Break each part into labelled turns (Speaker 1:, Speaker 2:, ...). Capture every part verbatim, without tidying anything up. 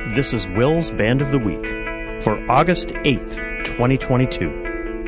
Speaker 1: This is Will's Band of the Week for August eighth, twenty twenty-two.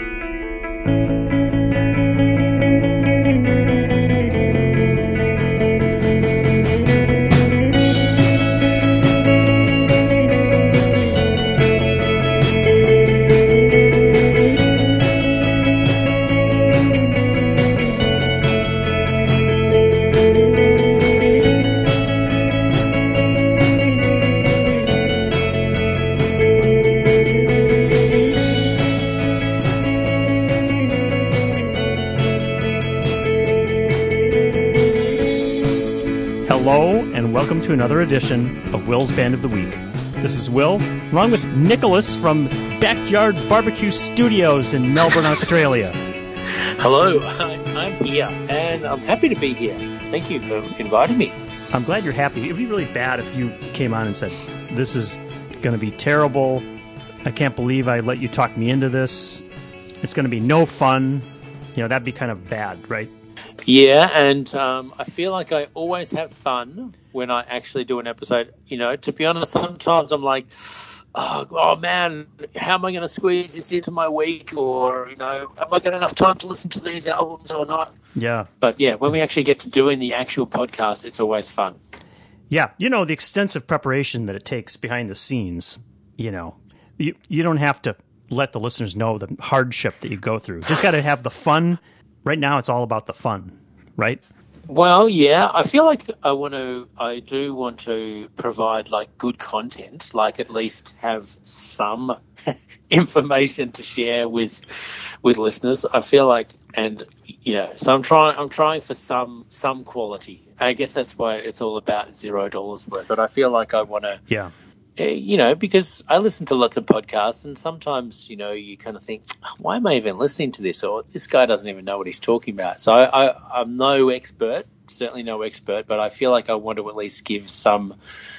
Speaker 1: Hello, and welcome to another edition of Will's Band of the Week. This is Will, along with Nicholas from Backyard Barbecue Studios in Melbourne, Australia.
Speaker 2: Hello, I'm here, and I'm happy to be here. Thank you for inviting me.
Speaker 1: I'm glad you're happy. It would be really bad if you came on and said, this is going to be terrible. I can't believe I let you talk me into this. It's going to be no fun. You know, that'd be kind of bad, right?
Speaker 2: Yeah, and um, I feel like I always have fun when I actually do an episode. You know, to be honest, sometimes I'm like, oh, oh man, how am I going to squeeze this into my week? Or, you know, am I got enough time to listen to these albums or not?
Speaker 1: Yeah.
Speaker 2: But yeah, when we actually get to doing the actual podcast, it's always fun.
Speaker 1: Yeah, you know, the extensive preparation that it takes behind the scenes, you know, you, you don't have to let the listeners know the hardship that you go through. Just got to have the fun. Right now, it's all about the fun, right?
Speaker 2: Well, yeah, I feel like I want to, I do want to provide like good content, like at least have some information to share with, with listeners. I feel like, and you know, so I'm trying, I'm trying for some, some quality. I guess that's why it's all about zero dollars worth. But I feel like I want to,
Speaker 1: yeah.
Speaker 2: You know, because I listen to lots of podcasts and sometimes, you know, you kind of think, why am I even listening to this? Or this guy doesn't even know what he's talking about. So I, I, I'm no expert, certainly no expert, but I feel like I want to at least give some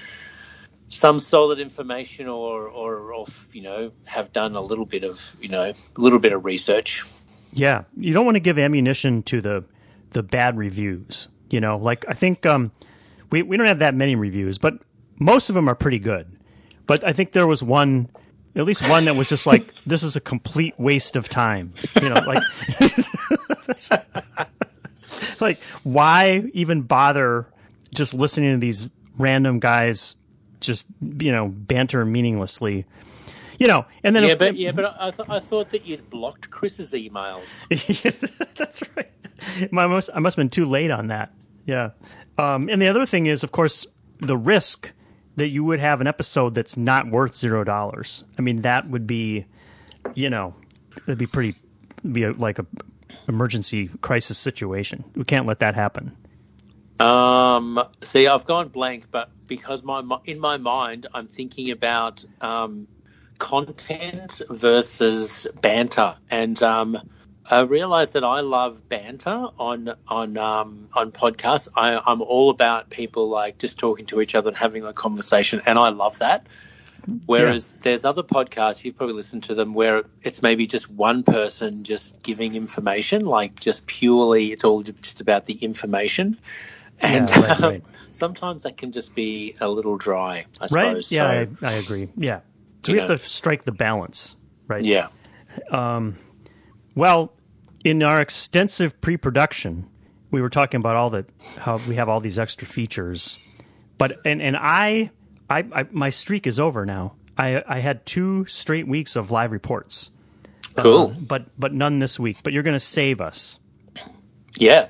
Speaker 2: some solid information or, or, or you know, have done a little bit of, you know, a little bit of research.
Speaker 1: Yeah. You don't want to give ammunition to the, the bad reviews, you know, like I think um, we, we don't have that many reviews, but most of them are pretty good. But I think there was one, at least one that was just like, this is a complete waste of time. You know, like, like why even bother just listening to these random guys just, you know, banter meaninglessly? You know, and then
Speaker 2: yeah,
Speaker 1: if,
Speaker 2: but yeah, but I, th- I thought that you'd blocked Chris's emails.
Speaker 1: That's right. I must I must have been too late on that. Yeah, um, and the other thing is, of course, the risk that you would have an episode that's not worth zero dollars. I mean, that would be, you know, it'd be pretty, be a, like a emergency crisis situation. We can't let that happen.
Speaker 2: Um, see, I've gone blank, but because my in my mind, I'm thinking about um, content versus banter, and um, I realized that I love banter on on um, on podcasts. I, I'm all about people like just talking to each other and having a conversation, and I love that. Whereas yeah. there's other podcasts, you've probably listened to them, where it's maybe just one person just giving information, like just purely, it's all just about the information. And
Speaker 1: yeah, right, right.
Speaker 2: sometimes that can just be a little dry, I
Speaker 1: right?
Speaker 2: suppose.
Speaker 1: Yeah,
Speaker 2: so,
Speaker 1: I, I agree. Yeah. So we know. have to strike the balance, right?
Speaker 2: Yeah.
Speaker 1: Um, well, in our extensive pre-production, we were talking about all the how we have all these extra features, but and and I, I, I my streak is over now. I I had two straight weeks of live reports.
Speaker 2: Cool,
Speaker 1: uh, but but none this week. But you're going to save us.
Speaker 2: Yeah.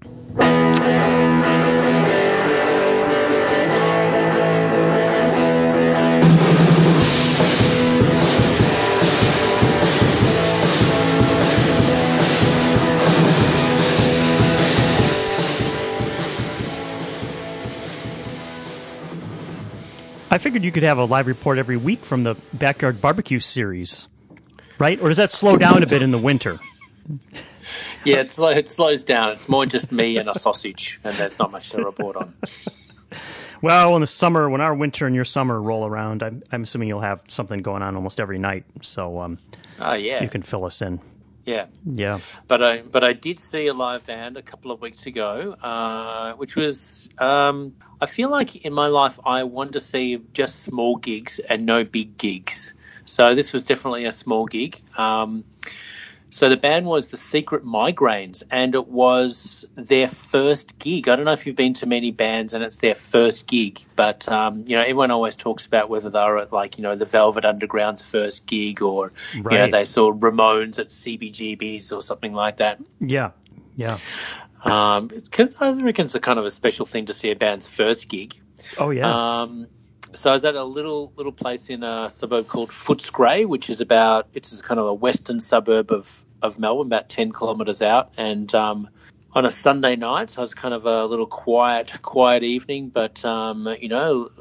Speaker 1: I figured you could have a live report every week from the Backyard Barbecue series, right? Or does that slow down a bit in the winter?
Speaker 2: Yeah, it, slow, it slows down. It's more just me and a sausage, and there's not much to report on.
Speaker 1: Well, in the summer, when our winter and your summer roll around, I'm, I'm assuming you'll have something going on almost every night. So um,
Speaker 2: uh, yeah.
Speaker 1: you can fill us in.
Speaker 2: Yeah.
Speaker 1: Yeah.
Speaker 2: But I but I did see a live band a couple of weeks ago, uh, which was um, I feel like in my life I want to see just small gigs and no big gigs. So this was definitely a small gig. Um, so the band was the Secret Migraines, and it was their first gig. I don't know if you've been to many bands and it's their first gig, but um, you know, everyone always talks about whether they were at, like, you know, the Velvet Underground's first gig, or
Speaker 1: Right.
Speaker 2: you know, they saw Ramones at C B G B's or something like that.
Speaker 1: Yeah. Yeah.
Speaker 2: Um, it's, I reckon it's a kind of a special thing to see a band's first gig.
Speaker 1: Oh, yeah.
Speaker 2: Um, so I was at a little little place in a suburb called Footscray, which is about it's kind of a western suburb of, of Melbourne, about ten kilometres out. And um, on a Sunday night, so it was kind of a little quiet quiet evening. But um, you know,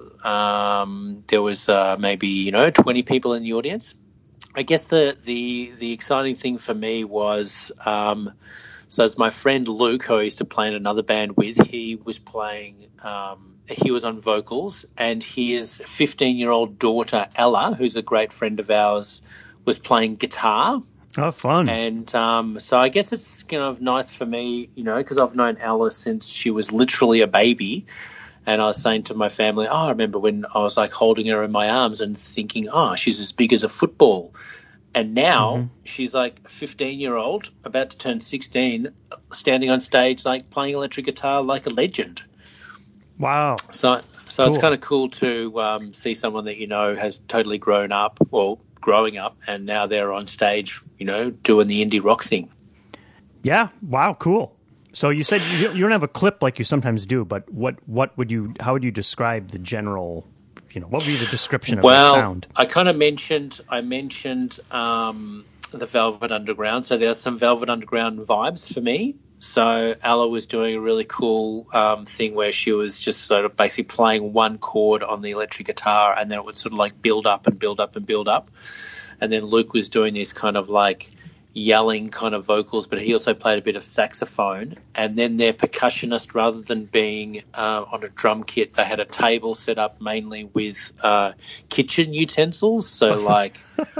Speaker 2: um, there was uh, maybe you know twenty people in the audience. I guess the the the exciting thing for me was. Um, So as my friend Luke, who I used to play in another band with, he was playing, um, he was on vocals, and his fifteen-year-old daughter, Ella, who's a great friend of ours, was playing guitar.
Speaker 1: Oh, fun.
Speaker 2: And um, so I guess it's kind of nice for me, you know, because I've known Ella since she was literally a baby. And I was saying to my family, oh, I remember when I was like holding her in my arms and thinking, oh, she's as big as a football. And now mm-hmm. she's like a fifteen-year-old, about to turn sixteen, standing on stage, like playing electric guitar like a legend.
Speaker 1: Wow.
Speaker 2: So so
Speaker 1: cool.
Speaker 2: It's kind of cool to um, see someone that, you know, has totally grown up, well, growing up, and now they're on stage, you know, doing the indie rock thing.
Speaker 1: Yeah. Wow. Cool. So you said you you don't have a clip like you sometimes do, but what, what would you, how would you describe the general, you know, what would be the description of
Speaker 2: well,
Speaker 1: the sound?
Speaker 2: I kind of mentioned, I mentioned um, the Velvet Underground. So there's some Velvet Underground vibes for me. So Ella was doing a really cool um, thing where she was just sort of basically playing one chord on the electric guitar, and then it would sort of like build up and build up and build up. And then Luke was doing these kind of like yelling kind of vocals, but he also played a bit of saxophone. And then their percussionist, rather than being uh, on a drum kit, they had a table set up mainly with uh, kitchen utensils, so like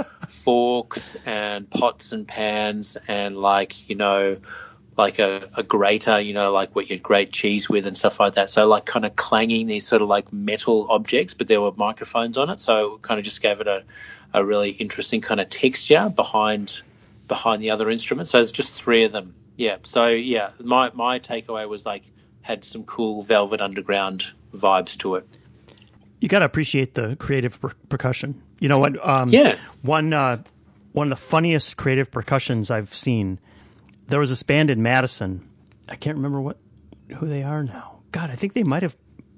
Speaker 2: forks and pots and pans and like, you know, like a, a grater, you know, like what you grate cheese with and stuff like that. So like kind of clanging these sort of like metal objects, but there were microphones on it, so it kind of just gave it a, a really interesting kind of texture behind behind the other instruments. So it's just three of them. Yeah. So yeah, my my takeaway was like had some cool Velvet Underground vibes to it.
Speaker 1: You got to appreciate the creative per- percussion. You know what? Um,
Speaker 2: yeah.
Speaker 1: One uh, one of the funniest creative percussions I've seen. There was this band in Madison. I can't remember what who they are now. God, I think they might have.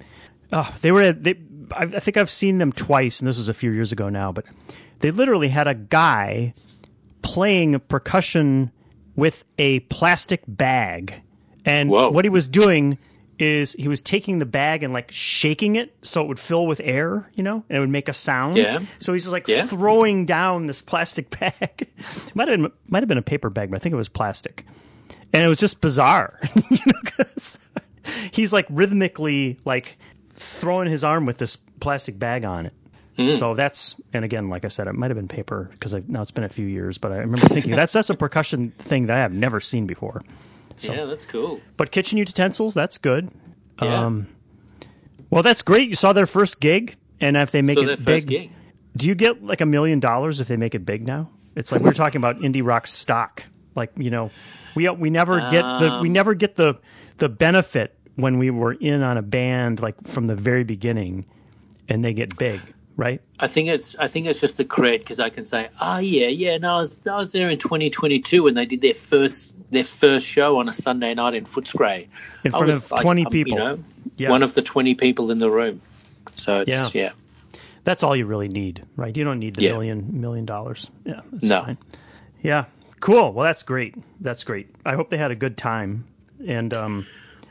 Speaker 1: Oh, they were. They. I, I think I've seen them twice, and this was a few years ago now. But they literally had a guy playing percussion with a plastic bag, and
Speaker 2: Whoa.
Speaker 1: what he was doing is he was taking the bag and like shaking it so it would fill with air, you know, and it would make a sound.
Speaker 2: Yeah.
Speaker 1: So he's just like
Speaker 2: yeah.
Speaker 1: throwing down this plastic bag. it might have been, might have been a paper bag, but I think it was plastic, and it was just bizarre, you know, because he's like rhythmically like throwing his arm with this plastic bag on it. Mm. So that's, and again, like I said, it might have been paper because now it's been a few years, but I remember thinking that's that's a percussion thing that I have never seen before. So,
Speaker 2: yeah, that's cool.
Speaker 1: But kitchen utensils, that's good.
Speaker 2: Yeah.
Speaker 1: Um, well, that's great. You saw their first gig, and if they make
Speaker 2: so
Speaker 1: it
Speaker 2: their
Speaker 1: big,
Speaker 2: first gig.
Speaker 1: do you get like a million dollars if they make it big now? It's like we were talking about indie rock stock. Like, you know, we we never get the we never get the the benefit when we were in on a band like from the very beginning, and they get big. Right.
Speaker 2: I think it's I think it's just the cred because I can say, oh yeah, yeah. No, I was I was there in twenty twenty-two when they did their first their first show on a Sunday night in Footscray
Speaker 1: in front of like, twenty people.
Speaker 2: You know,
Speaker 1: yeah.
Speaker 2: one of the twenty people in the room. So it's yeah. yeah.
Speaker 1: That's all you really need, right? You don't need the
Speaker 2: yeah.
Speaker 1: million million dollars. Yeah, that's
Speaker 2: no.
Speaker 1: fine. Yeah, cool. Well, that's great. That's great. I hope they had a good time, and um,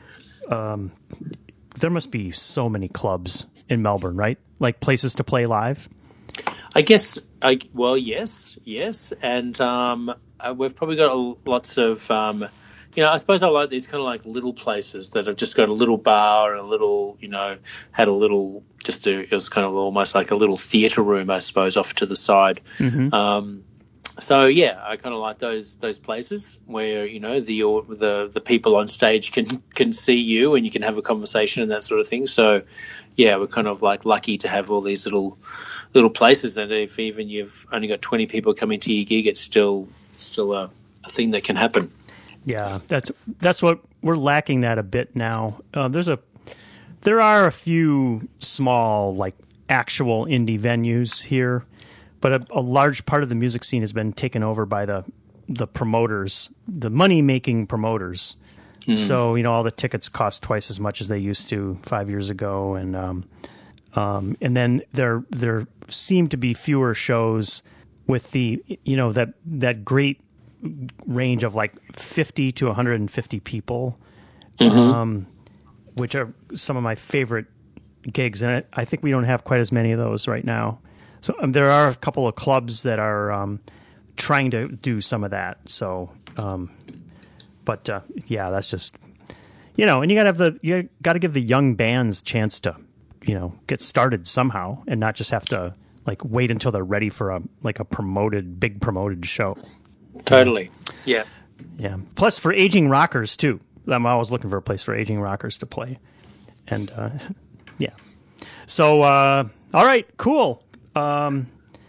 Speaker 1: um, there must be so many clubs in Melbourne, right? Like places to play live?
Speaker 2: I guess, I, well, yes, yes. And um, uh, we've probably got a, lots of, um, you know, I suppose I like these kind of like little places that have just got a little bar and a little, you know, had a little, just a, it was kind of almost like a little theatre room, I suppose, off to the side. Mm-hmm. Um, so yeah, I kind of like those those places where you know the or the the people on stage can can see you and you can have a conversation and that sort of thing. So yeah, we're kind of like lucky to have all these little little places, and if even you've only got twenty people coming to your gig, it's still still a, a thing that can happen.
Speaker 1: Yeah, that's that's what we're lacking that a bit now. Uh, there's a there are a few small like actual indie venues here, but a, a large part of the music scene has been taken over by the the promoters, the money making promoters. Mm. So you know all the tickets cost twice as much as they used to five years ago, and um, um, and then there there seem to be fewer shows with the you know that that great range of like fifty to one hundred fifty people, mm-hmm. um, which are some of my favorite gigs. And I, I think we don't have quite as many of those right now. So um, there are a couple of clubs that are um, trying to do some of that. So, um, but uh, yeah, that's just, you know, and you gotta have the, you gotta give the young bands a chance to, you know, get started somehow and not just have to like wait until they're ready for a, like a promoted, big promoted show.
Speaker 2: Totally. Yeah.
Speaker 1: Yeah. Plus for aging rockers too. I'm always looking for a place for aging rockers to play. And uh, yeah. So uh, all right, cool. Um,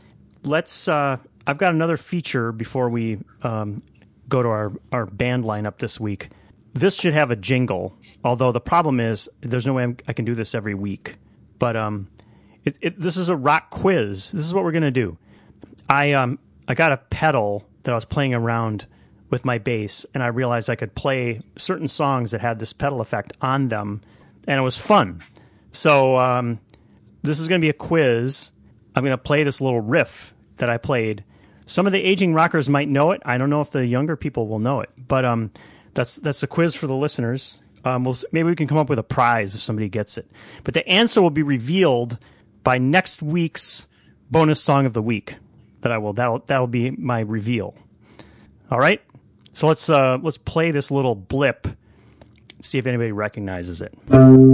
Speaker 1: let's uh, I've got another feature before we um, go to our, our band lineup this week. This should have a jingle, although the problem is there's no way I'm, I can do this every week. But um, it, it, this is a rock quiz. This is what we're going to do. I um I got a pedal that I was playing around with my bass, and I realized I could play certain songs that had this pedal effect on them, and it was fun. So um, this is going to be a quiz. I'm going to play this little riff that I played. Some of the aging rockers might know it. I don't know if the younger people will know it, but um, that's that's a quiz for the listeners. Um, we'll, maybe we can come up with a prize if somebody gets it. But the answer will be revealed by next week's bonus song of the week. That I will. That'll that'll be my reveal. All right. So let's uh, let's play this little blip. See if anybody recognizes it.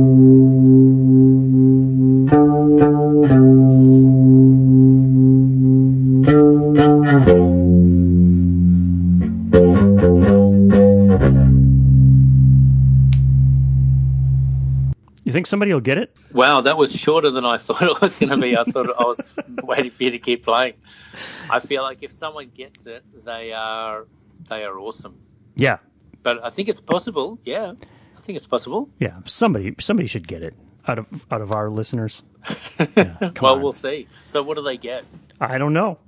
Speaker 1: You think somebody will get it?
Speaker 2: Wow, that was shorter than I thought it was going to be. I thought I was waiting for you to keep playing. I feel like if someone gets it, they are they are awesome.
Speaker 1: Yeah,
Speaker 2: but I think it's possible. Yeah, I think it's possible.
Speaker 1: Yeah, somebody somebody should get it out of out of our listeners. Yeah,
Speaker 2: well,
Speaker 1: on.
Speaker 2: We'll see. So, what do they get?
Speaker 1: I don't know.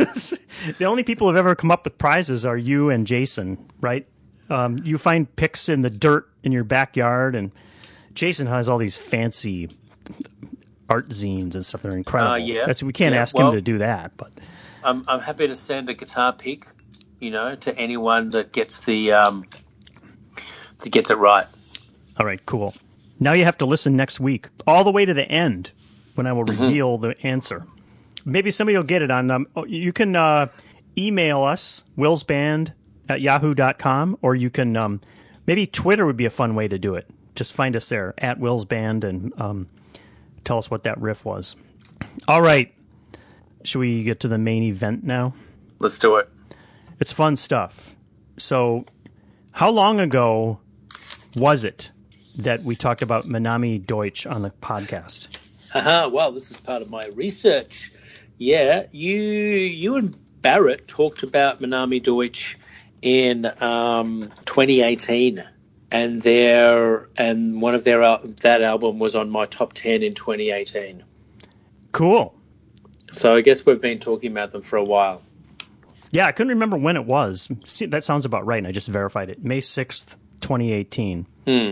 Speaker 1: The only people who've ever come up with prizes are you and Jason, right? Um, you find picks in the dirt in your backyard, and Jason has all these fancy art zines and stuff that are incredible.
Speaker 2: Uh, yeah.
Speaker 1: That's, we can't
Speaker 2: yeah.
Speaker 1: ask
Speaker 2: well,
Speaker 1: him to do that, but
Speaker 2: I'm, I'm happy to send a guitar pick, you know, to anyone that gets the um, that gets it right.
Speaker 1: All right, cool. Now you have to listen next week, all the way to the end, when I will mm-hmm. reveal the answer. Maybe somebody will get it on. Um, you can uh, email us, willsband at yahoo dot com, or you can um, maybe Twitter would be a fun way to do it. Just find us there, at willsband, and um, tell us what that riff was. All right. Should we get to the main event now?
Speaker 2: Let's do it.
Speaker 1: It's fun stuff. So how long ago was it that we talked about Manami Deutsch on the podcast?
Speaker 2: Haha, well, this is part of my research. Yeah, you you and Barrett talked about Manami Deutsch in um, twenty eighteen, and their and one of their that album was on my top ten in twenty eighteen.
Speaker 1: Cool.
Speaker 2: So I guess we've been talking about them for a while.
Speaker 1: Yeah, I couldn't remember when it was. See, that sounds about right, and I just verified it. May sixth, twenty eighteen.
Speaker 2: Hmm.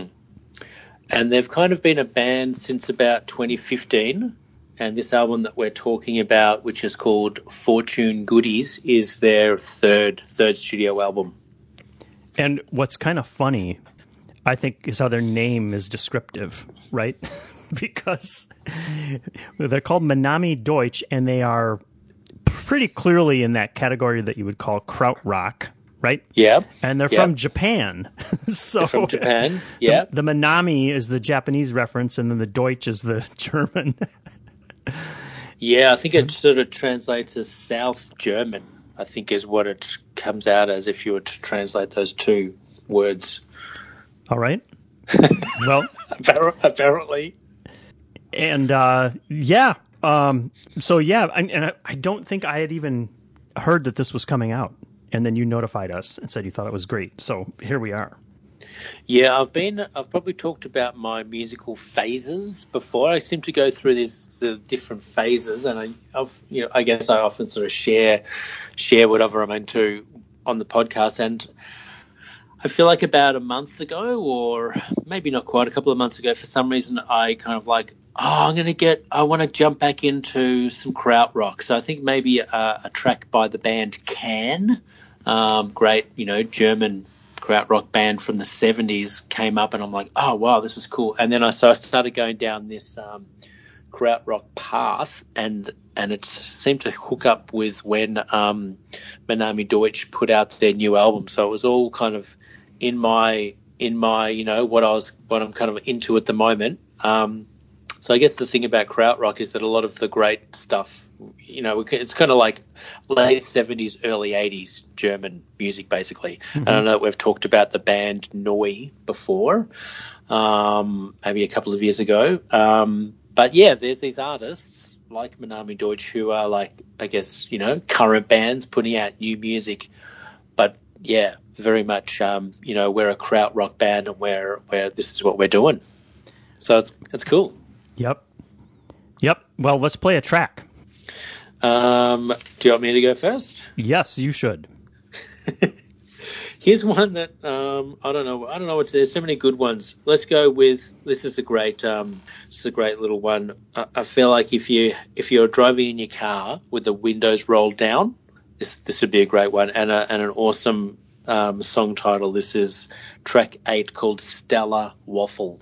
Speaker 2: And they've kind of been a band since about twenty fifteen. And this album that we're talking about, which is called Fortune Goodies, is their third third studio album.
Speaker 1: And what's kind of funny, I think, is how their name is descriptive, right? Because they're called Manami Deutsch, and they are pretty clearly in that category that you would call krautrock, right?
Speaker 2: Yeah.
Speaker 1: And they're
Speaker 2: yep.
Speaker 1: from Japan. So
Speaker 2: they're from Japan, yeah.
Speaker 1: The, the Manami is the Japanese reference, and then the Deutsch is the German.
Speaker 2: Yeah, I think it sort of translates as South German, I think is what it comes out as if you were to translate those two words.
Speaker 1: All right. Well,
Speaker 2: apparently.
Speaker 1: And uh, yeah, um, so yeah, and, and I, I don't think I had even heard that this was coming out, and then you notified us and said you thought it was great. So here we are.
Speaker 2: Yeah, I've been. I've probably talked about my musical phases before. I seem to go through these the different phases, and I, I've, you know, I guess I often sort of share share whatever I'm into on the podcast. And I feel like about a month ago, or maybe not quite, a couple of months ago, for some reason, I kind of like, oh, I'm going to get. I want to jump back into some krautrock. So I think maybe a, a track by the band Can, um, great, you know, German krautrock band from the seventies came up, and I'm like, oh wow, this is cool. And then I so I started going down this um, krautrock path, and and it seemed to hook up with when um, Manami Deutsch put out their new album. So it was all kind of in my in my you know what I was what I'm kind of into at the moment. Um, so I guess the thing about krautrock is that a lot of the great stuff, you know, it's kind of like late seventies, early eighties German music, basically. Mm-hmm. I don't know, we've talked about the band Neu before, um, maybe a couple of years ago. Um, but, yeah, there's these artists like Manami Deutsch who are like, I guess, you know, current bands putting out new music. But, yeah, very much, um, you know, we're a krautrock band, and we're, we're, this is what we're doing. So it's it's cool.
Speaker 1: Yep. Yep. Well, let's play a track.
Speaker 2: Um, do you want me to go first?
Speaker 1: Yes, you should.
Speaker 2: Here's one that um, I don't know. I don't know what. There's so many good ones. Let's go with this. Is a great. Um, this is a great little one. I, I feel like if you if you're driving in your car with the windows rolled down, this this would be a great one, and a, and an awesome um, song title. This is track eight, called Stellar Waffle.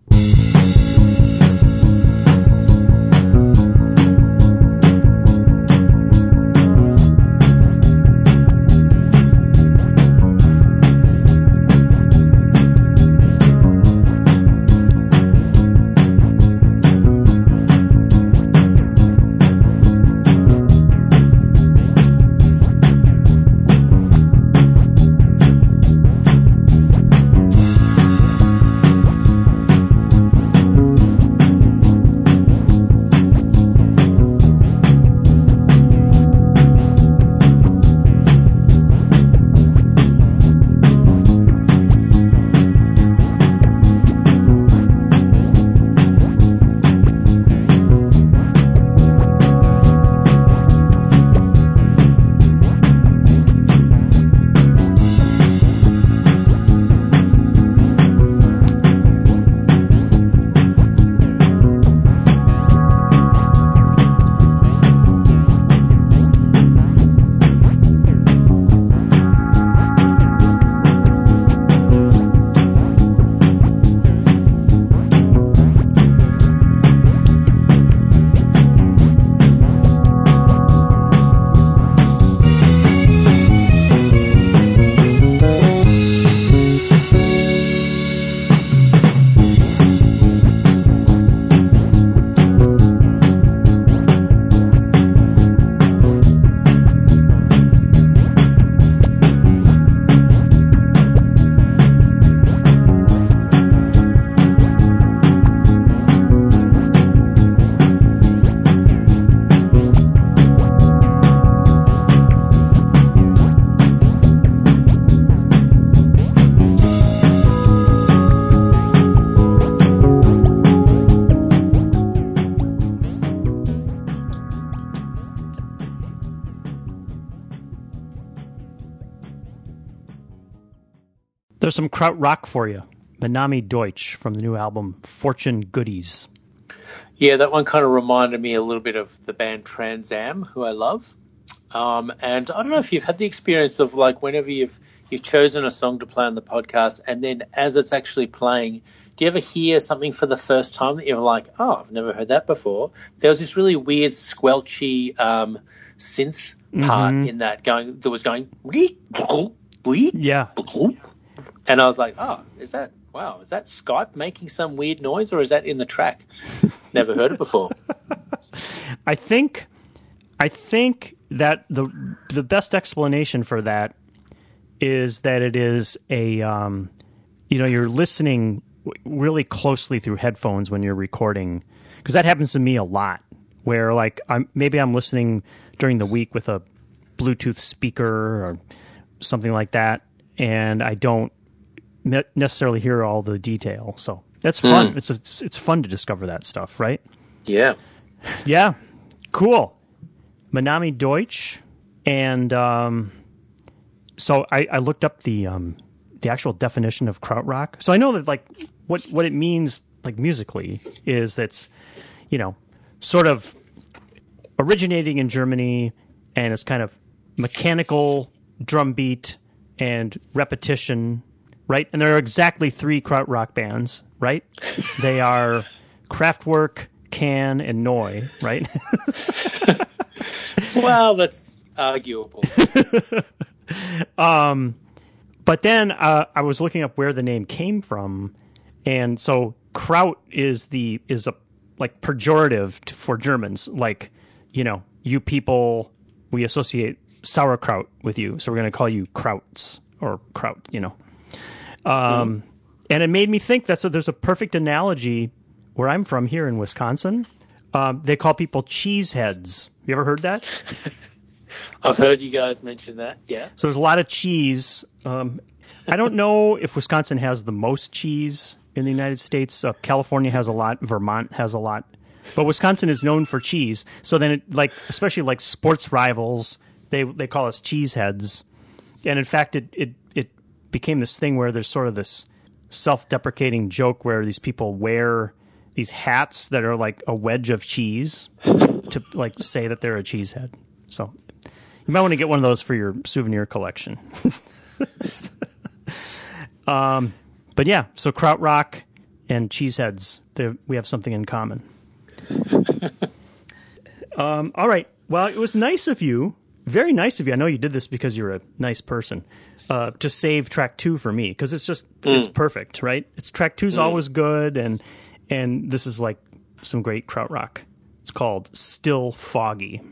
Speaker 1: There's some krautrock for you. Manami Deutsch from the new album Fortune Goodies.
Speaker 2: Yeah, that one kind of reminded me a little bit of the band Trans Am, who I love. Um, and I don't know if you've had the experience of, like, whenever you've you've chosen a song to play on the podcast, and then as it's actually playing, do you ever hear something for the first time that you're like, oh, I've never heard that before? There was this really weird squelchy um, synth part mm-hmm. in that going that was going bleep, bleep, bleep,
Speaker 1: yeah,
Speaker 2: bleep. And I was like, oh, is that wow? Is that Skype making some weird noise, or is that in the track? Never heard it before.
Speaker 1: I think, I think that the the best explanation for that is that it is a um, you know, you're listening really closely through headphones when you're recording, because that happens to me a lot. Where like I'm maybe I'm listening during the week with a Bluetooth speaker or something like that, and I don't ne- necessarily hear all the detail. So that's fun. Mm. It's a, it's it's fun to discover that stuff, right?
Speaker 2: Yeah,
Speaker 1: yeah, cool. Manami Deutsch, and um, so I, I looked up the um, the actual definition of krautrock. So I know that like what what it means like musically is that's, you know, sort of originating in Germany, and it's kind of mechanical drum beat and repetition, right? And there are exactly three krautrock bands, right? They are Kraftwerk, Can, and Neu, right?
Speaker 2: Well, that's arguable.
Speaker 1: um, but then uh, I was looking up where the name came from, and so kraut is the is a like pejorative to, for Germans, like, you know, you people, we associate sauerkraut with you, so we're going to call you krauts or kraut, you know. Um, mm. And it made me think that's a, there's a perfect analogy where I'm from here in Wisconsin. Um, they call people cheeseheads. You ever heard that?
Speaker 2: I've heard you guys mention that, yeah.
Speaker 1: So there's a lot of cheese. Um, I don't know if Wisconsin has the most cheese in the United States. Uh, California has a lot. Vermont has a lot. But Wisconsin is known for cheese. So then, it, like, especially like sports rivals, they they call us cheeseheads. And in fact, it, it, it became this thing where there's sort of this self-deprecating joke where these people wear these hats that are like a wedge of cheese to like say that they're a cheesehead. So you might want to get one of those for your souvenir collection. um, but yeah, so krautrock and cheeseheads, we have something in common. um, all right. Well, it was nice of you, very nice of you. I know you did this because you're a nice person, uh, to save track two for me, because it's just mm. it's perfect, right? It's track two's mm. always good, and and this is like some great krautrock. It's called Still Foggy.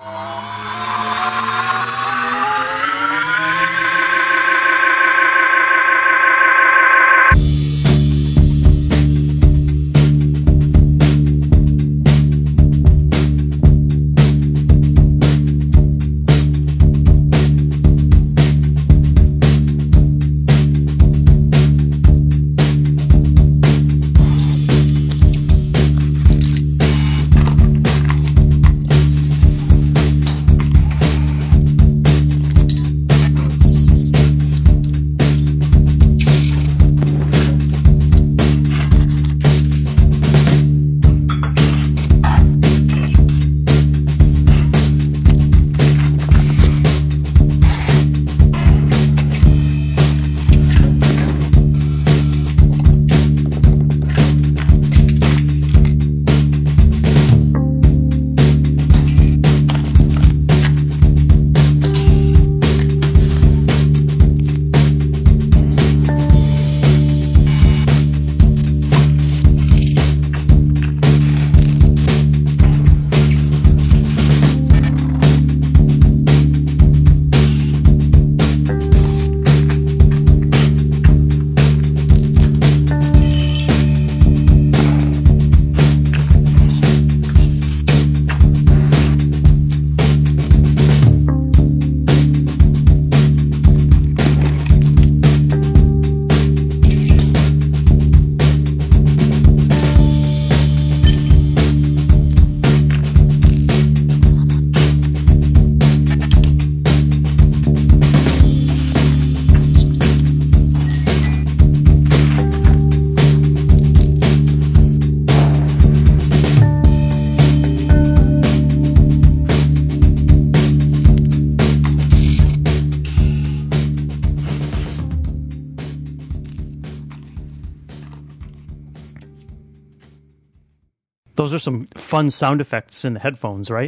Speaker 1: Those are some fun sound effects in the headphones, right?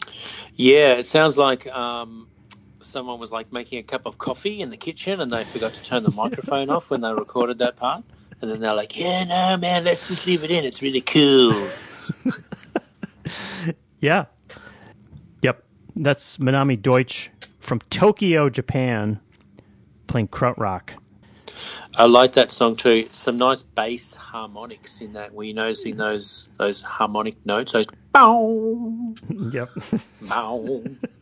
Speaker 2: Yeah, it sounds like um, someone was like making a cup of coffee in the kitchen and they forgot to turn the microphone off when they recorded that part. And then they're like, yeah, no, man, let's just leave it in. It's really cool.
Speaker 1: Yeah. Yep. That's Manami Deutsch from Tokyo, Japan, playing krautrock.
Speaker 2: I like that song too. Some nice bass harmonics in that. Were you noticing those those harmonic notes? Those bow,
Speaker 1: yep,
Speaker 2: bow.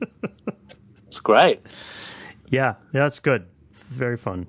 Speaker 2: It's great.
Speaker 1: Yeah, yeah, that's good. Very fun.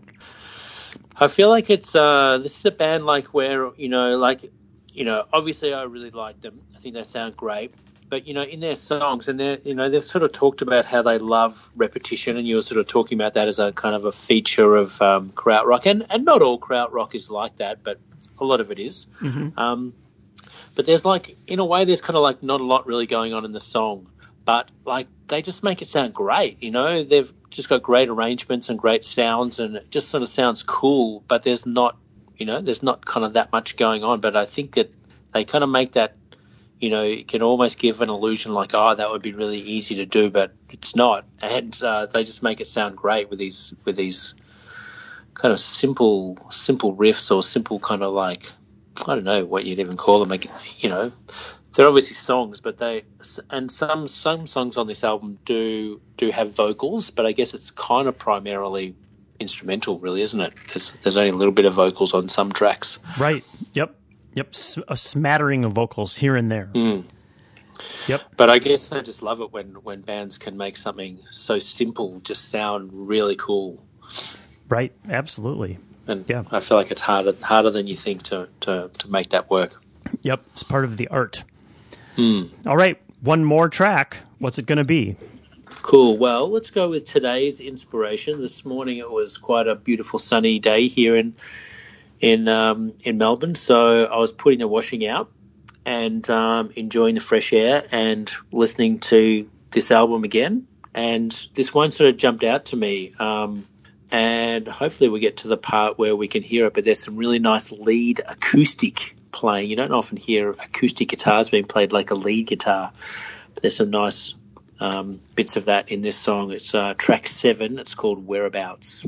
Speaker 2: I feel like it's uh, this is a band like where you know, like you know, obviously I really like them. I think they sound great. But, you know, in their songs, and they're, you know, they've sort of talked about how they love repetition, and you were sort of talking about that as a kind of a feature of um, krautrock. And, and not all krautrock is like that, but a lot of it is.
Speaker 1: Mm-hmm.
Speaker 2: Um, but there's like, in a way, there's kind of like not a lot really going on in the song. But, like, they just make it sound great, you know. They've just got great arrangements and great sounds, and it just sort of sounds cool, but there's not, you know, there's not kind of that much going on. But I think that they kind of make that, you know, it can almost give an illusion like, oh, that would be really easy to do, but it's not. And uh, they just make it sound great with these with these kind of simple simple riffs or simple kind of like, I don't know what you'd even call them. Like, you know, they're obviously songs, but they and some some songs on this album do do have vocals, but I guess it's kind of primarily instrumental, really, isn't it? There's there's only a little bit of vocals on some tracks.
Speaker 1: Right. Yep. Yep, a smattering of vocals here and there.
Speaker 2: Mm.
Speaker 1: Yep.
Speaker 2: But I guess I just love it when, when bands can make something so simple just sound really cool.
Speaker 1: Right, absolutely.
Speaker 2: And
Speaker 1: yeah.
Speaker 2: I feel like it's harder harder than you think to, to, to make that work.
Speaker 1: Yep, it's part of the art.
Speaker 2: Mm.
Speaker 1: All right, one more track. What's it going to be?
Speaker 2: Cool. Well, let's go with today's inspiration. This morning it was quite a beautiful sunny day here in in um, in Melbourne, so I was putting the washing out and um, enjoying the fresh air and listening to this album again, and this one sort of jumped out to me, um, and hopefully we get to the part where we can hear it, but there's some really nice lead acoustic playing. You don't often hear acoustic guitars being played like a lead guitar, but there's some nice um, bits of that in this song. It's uh, track seven. It's called Whereabouts.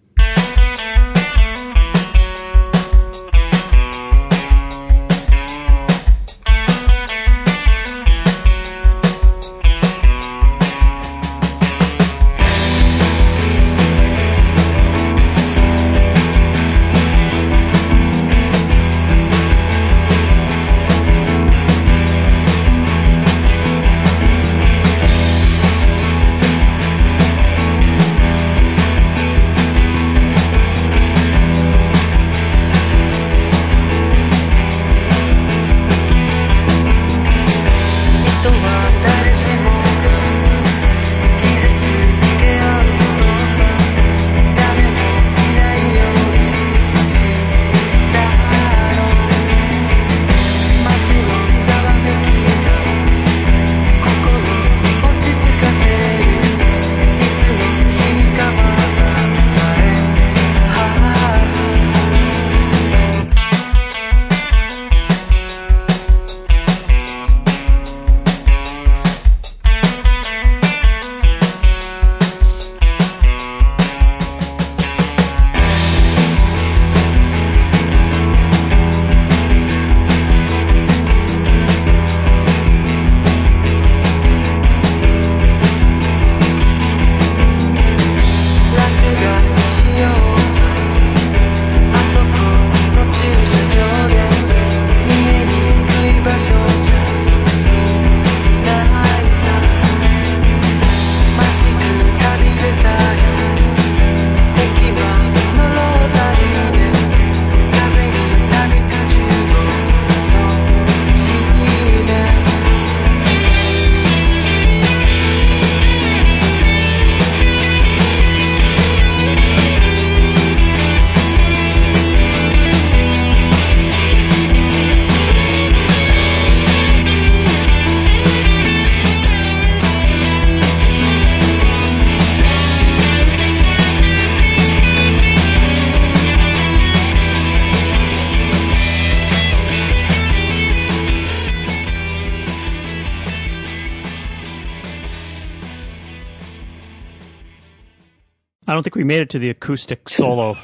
Speaker 1: I don't think we made it to the acoustic solo.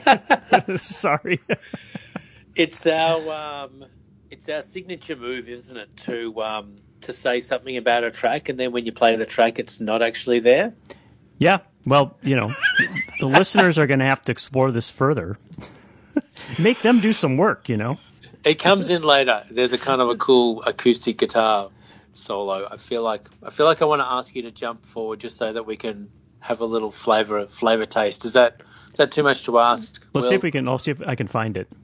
Speaker 1: Sorry.
Speaker 2: It's our um, it's our signature move, isn't it? To um, to say something about a track, and then when you play the track, it's not actually there?
Speaker 1: Yeah. Well, you know, the listeners are going to have to explore this further. Make them do some work, you know.
Speaker 2: It comes in later. There's a kind of a cool acoustic guitar solo. I feel like I feel like I want to ask you to jump forward just so that we can have a little flavor flavor taste. Is that is that too much to ask?
Speaker 1: Let's
Speaker 2: Will?
Speaker 1: see if we can. I'll see if I can find it.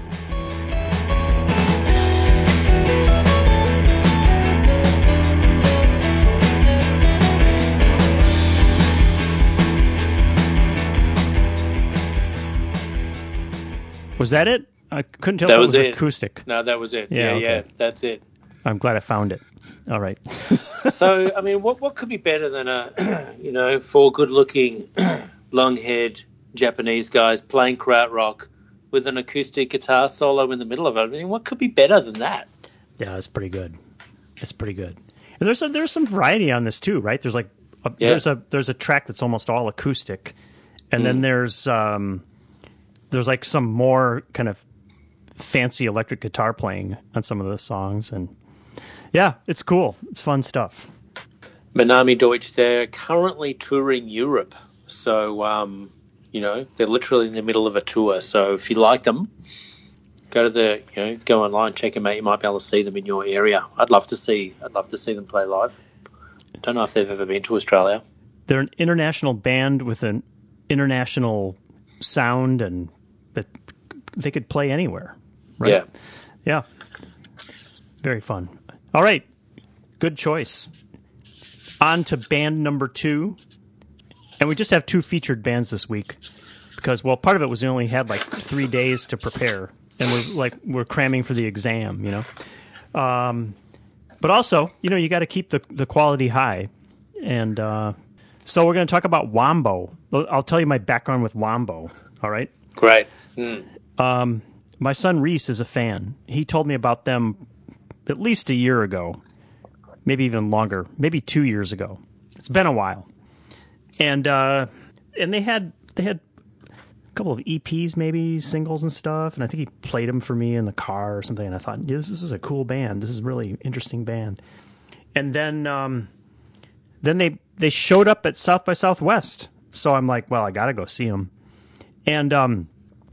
Speaker 1: Was that it? I couldn't tell
Speaker 2: that
Speaker 1: if it
Speaker 2: was,
Speaker 1: was
Speaker 2: it.
Speaker 1: acoustic.
Speaker 2: No, that was it.
Speaker 1: Yeah,
Speaker 2: Yeah,
Speaker 1: okay.
Speaker 2: yeah, that's it.
Speaker 1: I'm glad I found it. All right.
Speaker 2: So, I mean, what what could be better than a, you know, four good-looking, long-haired Japanese guys playing krautrock with an acoustic guitar solo in the middle of it? I mean, what could be better than that?
Speaker 1: Yeah, it's pretty good. It's pretty good. And there's a, there's some variety on this too, right? There's like a,
Speaker 2: Yeah.
Speaker 1: there's a there's a track that's almost all acoustic, and
Speaker 2: Mm.
Speaker 1: then there's um there's like some more kind of fancy electric guitar playing on some of the songs, and yeah, it's cool. It's fun stuff.
Speaker 2: Manami Deutsch, they're currently touring Europe. So, um, you know, they're literally in the middle of a tour. So if you like them, go to the, you know, go online, check them out. You might be able to see them in your area. I'd love to see, I'd love to see them play live. Don't know if they've ever been to Australia.
Speaker 1: They're an international band with an international sound, and but they could play anywhere. Right?
Speaker 2: Yeah.
Speaker 1: Yeah. Very fun. All right. Good choice. On to band number two. And we just have two featured bands this week because, well, part of it was we only had like three days to prepare, and we're like we're cramming for the exam, you know. Um, but also, you know, you got to keep the the quality high, and uh, so we're going to talk about Wombo. I'll tell you my background with Wombo. All right.
Speaker 2: Great. Mm.
Speaker 1: Um, my son Reese is a fan. He told me about them at least a year ago, maybe even longer, maybe two years ago. It's been a while, and uh, and they had they had a couple of E Ps, maybe singles and stuff, and I think he played them for me in the car or something. And I thought, yeah, this, this is a cool band. This is a really interesting band. And then um, then they they showed up at South by Southwest, so I'm like, well, I got to go see them. And um,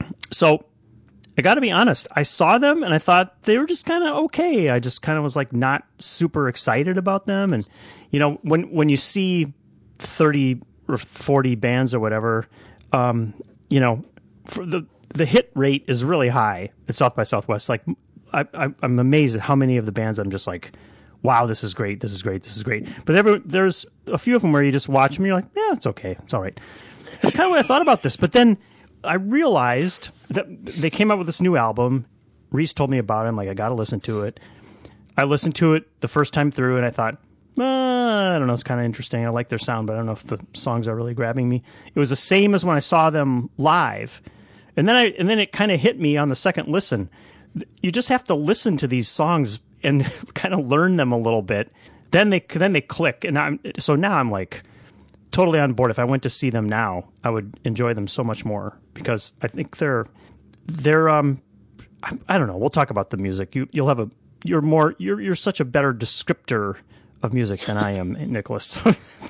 Speaker 1: so I got to be honest, I saw them and I thought they were just kind of okay. I just kind of was like not super excited about them. And, you know, when when you see thirty or forty bands or whatever, um, you know, for the the hit rate is really high at South by Southwest. Like, I, I, I'm amazed at how many of the bands I'm just like, wow, this is great, this is great, this is great. But every, there's a few of them where you just watch them and you're like, yeah, it's okay, it's all right. That's kind of what I thought about this. But then I realized that they came out with this new album. Reese told me about it. I'm like, I got to listen to it. I listened to it the first time through, and I thought, uh, I don't know, it's kind of interesting. I like their sound, but I don't know if the songs are really grabbing me. It was the same as when I saw them live. And then I and then it kind of hit me on the second listen. You just have to listen to these songs and kind of learn them a little bit. Then they then they click. And I'm so now I'm like totally on board. If I went to see them now, I would enjoy them so much more because I think they're they're um I, I don't know. We'll talk about the music. You you'll have a you're more you're you're such a better descriptor of music than I am, Nicholas.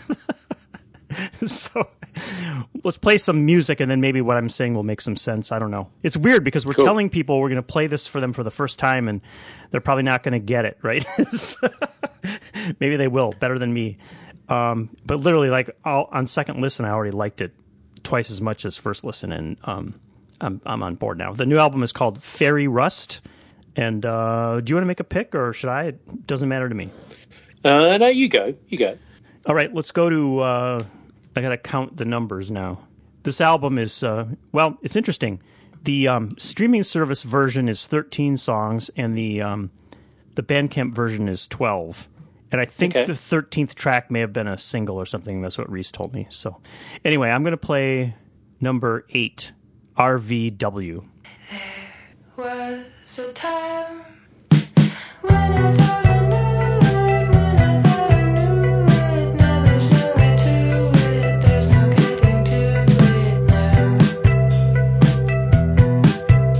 Speaker 1: So let's play some music, and then maybe what I'm saying will make some sense. I don't know. It's weird because we're
Speaker 2: Cool.
Speaker 1: telling people we're going to play this for them for the first time, and they're probably not going to get it, right? Maybe they will, better than me. Um, but literally, like I'll, on second listen, I already liked it twice as much as first listen, and um, I'm I'm on board now. The new album is called Fairy Rust. And uh, do you want to make a pick, or should I? It doesn't matter to me.
Speaker 2: Uh, no, you go. You go.
Speaker 1: All right, let's go to. Uh, I got to count the numbers now. This album is uh, well, it's interesting. The um, streaming service version is thirteen songs, and the um, the Bandcamp version is twelve. And I think
Speaker 2: Okay.
Speaker 1: the thirteenth track may have been a single or something. That's what Reese told me. So, anyway, I'm going to play number eight, R V W.
Speaker 3: Was a time when I thought I knew it, when I thought I knew it. Now there's nowhere to it, there's no getting to it now.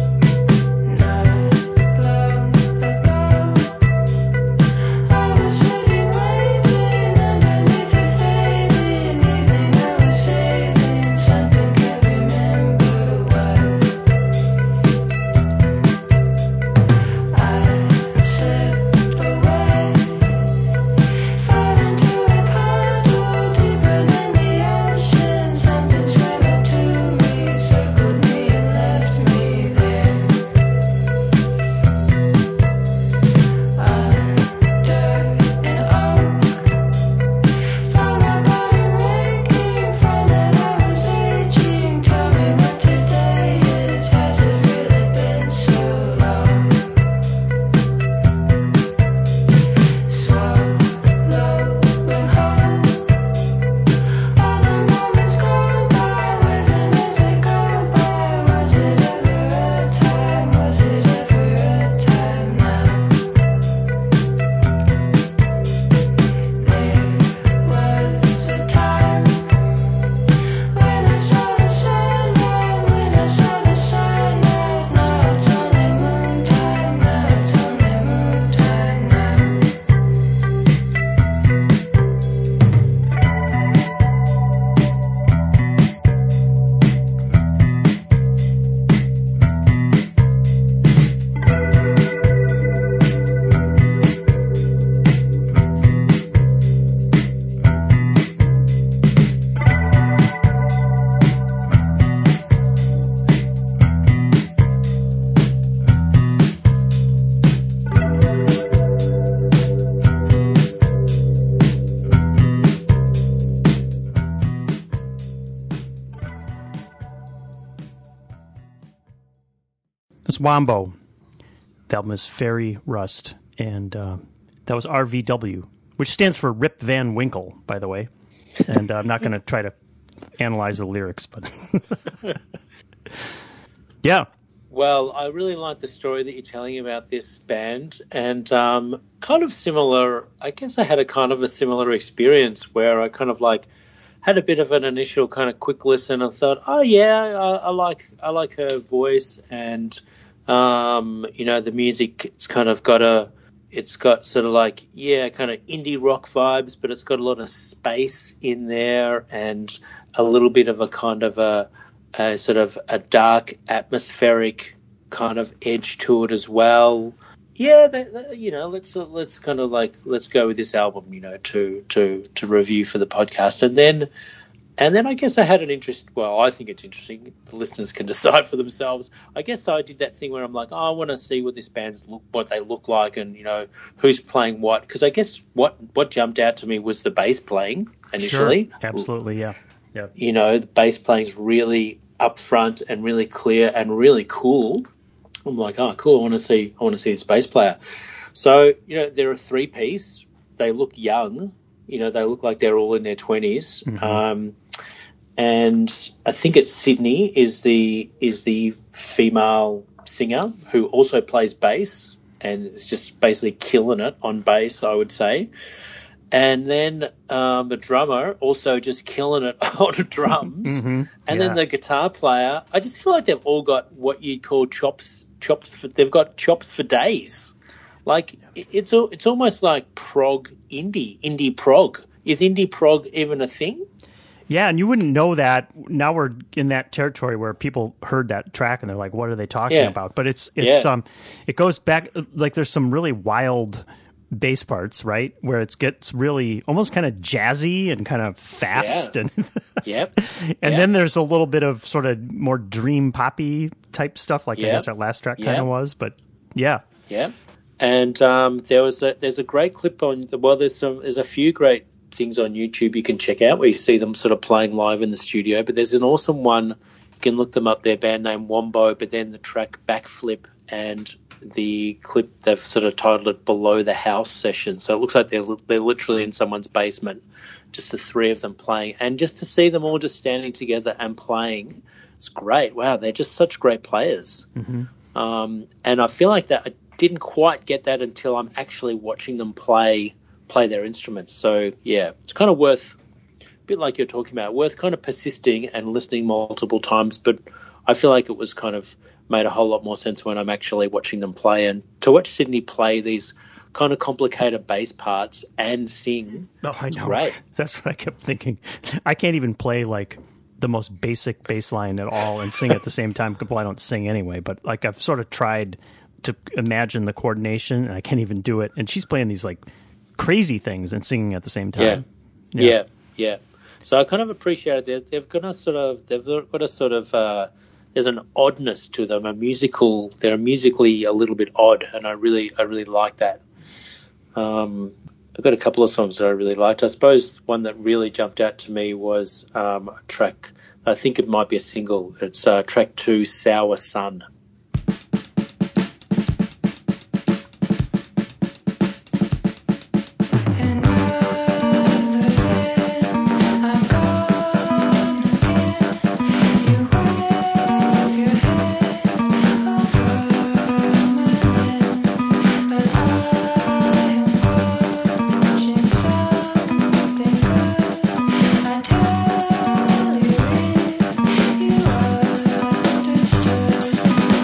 Speaker 3: Not long ago, I was
Speaker 1: was Wombo. The album is Fairy Rust, and uh, that was R V W, which stands for Rip Van Winkle, by the way. And uh, I'm not going to try to analyze the lyrics, but yeah.
Speaker 2: Well, I really like the story that you're telling about this band, and um, kind of similar. I guess I had a kind of a similar experience where I kind of like had a bit of an initial kind of quick listen and thought, oh yeah, I, I like I like her voice, and um, you know, the music. It's kind of got a, it's got sort of like yeah, kind of indie rock vibes, but it's got a lot of space in there and a little bit of a kind of a. A sort of a dark, atmospheric kind of edge to it as well. Yeah, that, that, you know, let's uh, let's kind of like let's go with this album, you know, to to to review for the podcast, and then and then I guess I had an interest. Well, I think it's interesting. The listeners can decide for themselves. I guess I did that thing where I'm like, oh, I want to see what this band's look, what they look like, and you know, who's playing what. Because I guess what what jumped out to me was the bass playing initially.
Speaker 1: Sure. Absolutely, yeah. Yeah.
Speaker 2: You know, the bass playing is really upfront and really clear and really cool. I'm like, oh, cool. I want to see. I want to see this bass player. So, you know, they're a three piece. They look young. You know, they look like they're all in their twenties. Mm-hmm. Um, and I think it's Sydney is the is the female singer who also plays bass and is just basically killing it on bass, I would say. And then um, the drummer also just killing it on drums.
Speaker 1: Mm-hmm.
Speaker 2: And
Speaker 1: yeah.
Speaker 2: then the guitar player, I just feel like they've all got what you'd call chops. Chops for, they've got chops for days. Like it, it's it's almost like prog indie, indie prog. Is indie prog even a thing?
Speaker 1: Yeah, and you wouldn't know that. Now we're in that territory where people heard that track and they're like, "What are they talking
Speaker 2: Yeah.
Speaker 1: about?" But it's it's
Speaker 2: Yeah.
Speaker 1: um, it goes back like there's some really wild bass parts, right? Where it gets really almost kind of jazzy and kind of fast,
Speaker 2: Yeah.
Speaker 1: and
Speaker 2: Yep.
Speaker 1: and
Speaker 2: Yeah.
Speaker 1: then there's a little bit of sort of more dream poppy type stuff, like I
Speaker 2: Yep.
Speaker 1: guess that last track kind
Speaker 2: Yep.
Speaker 1: of was. But yeah,
Speaker 2: Yeah. And um, there was a, there's a great clip on well, there's some there's a few great things on YouTube you can check out where you see them sort of playing live in the studio. But there's an awesome one. You can look them up. Their band name Wombo, but then the track Backflip and the clip they've sort of titled it Below the House Session. So it looks like they're they're literally in someone's basement, just the three of them playing, and just to see them all just standing together and playing, it's great. Wow, they're just such great players.
Speaker 1: Mm-hmm.
Speaker 2: Um, and I feel like that I didn't quite get that until I'm actually watching them play play their instruments. So yeah, it's kind of worth, a bit like you're talking about, worth kind of persisting and listening multiple times. But I feel like it was kind of made a whole lot more sense when I'm actually watching them play. And to watch Sydney play these kind of complicated bass parts and sing,
Speaker 1: oh, I
Speaker 2: it's
Speaker 1: know.
Speaker 2: great.
Speaker 1: That's what I kept thinking. I can't even play like the most basic bass line at all and sing at the same time. Well, I don't sing anyway, but like I've sort of tried to imagine the coordination and I can't even do it. And she's playing these like crazy things and singing at the same time.
Speaker 2: Yeah, yeah, yeah. So I kind of appreciate it. They've got a sort of, they've got a sort of, uh, there's an oddness to them, a musical. They're musically a little bit odd, and I really, I really like that. Um, I've got a couple of songs that I really liked. I suppose one that really jumped out to me was um, a track. I think it might be a single. It's uh, track two, "Sour Sun."
Speaker 3: Understood.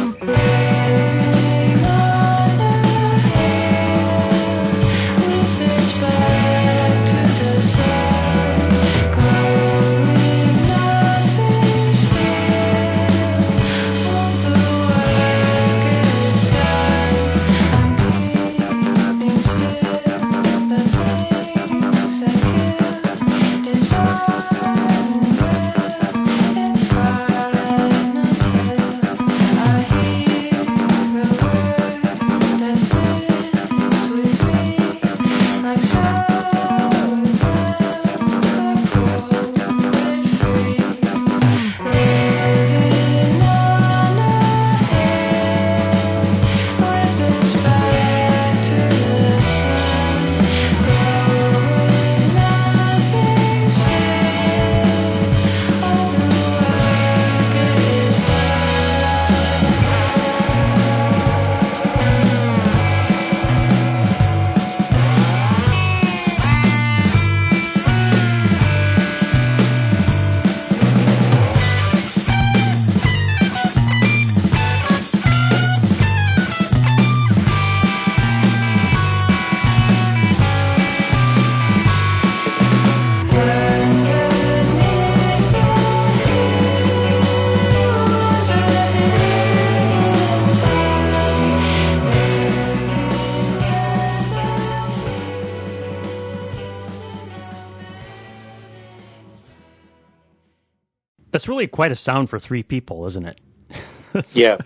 Speaker 1: That's really quite a sound for three people, isn't it?
Speaker 2: Yeah.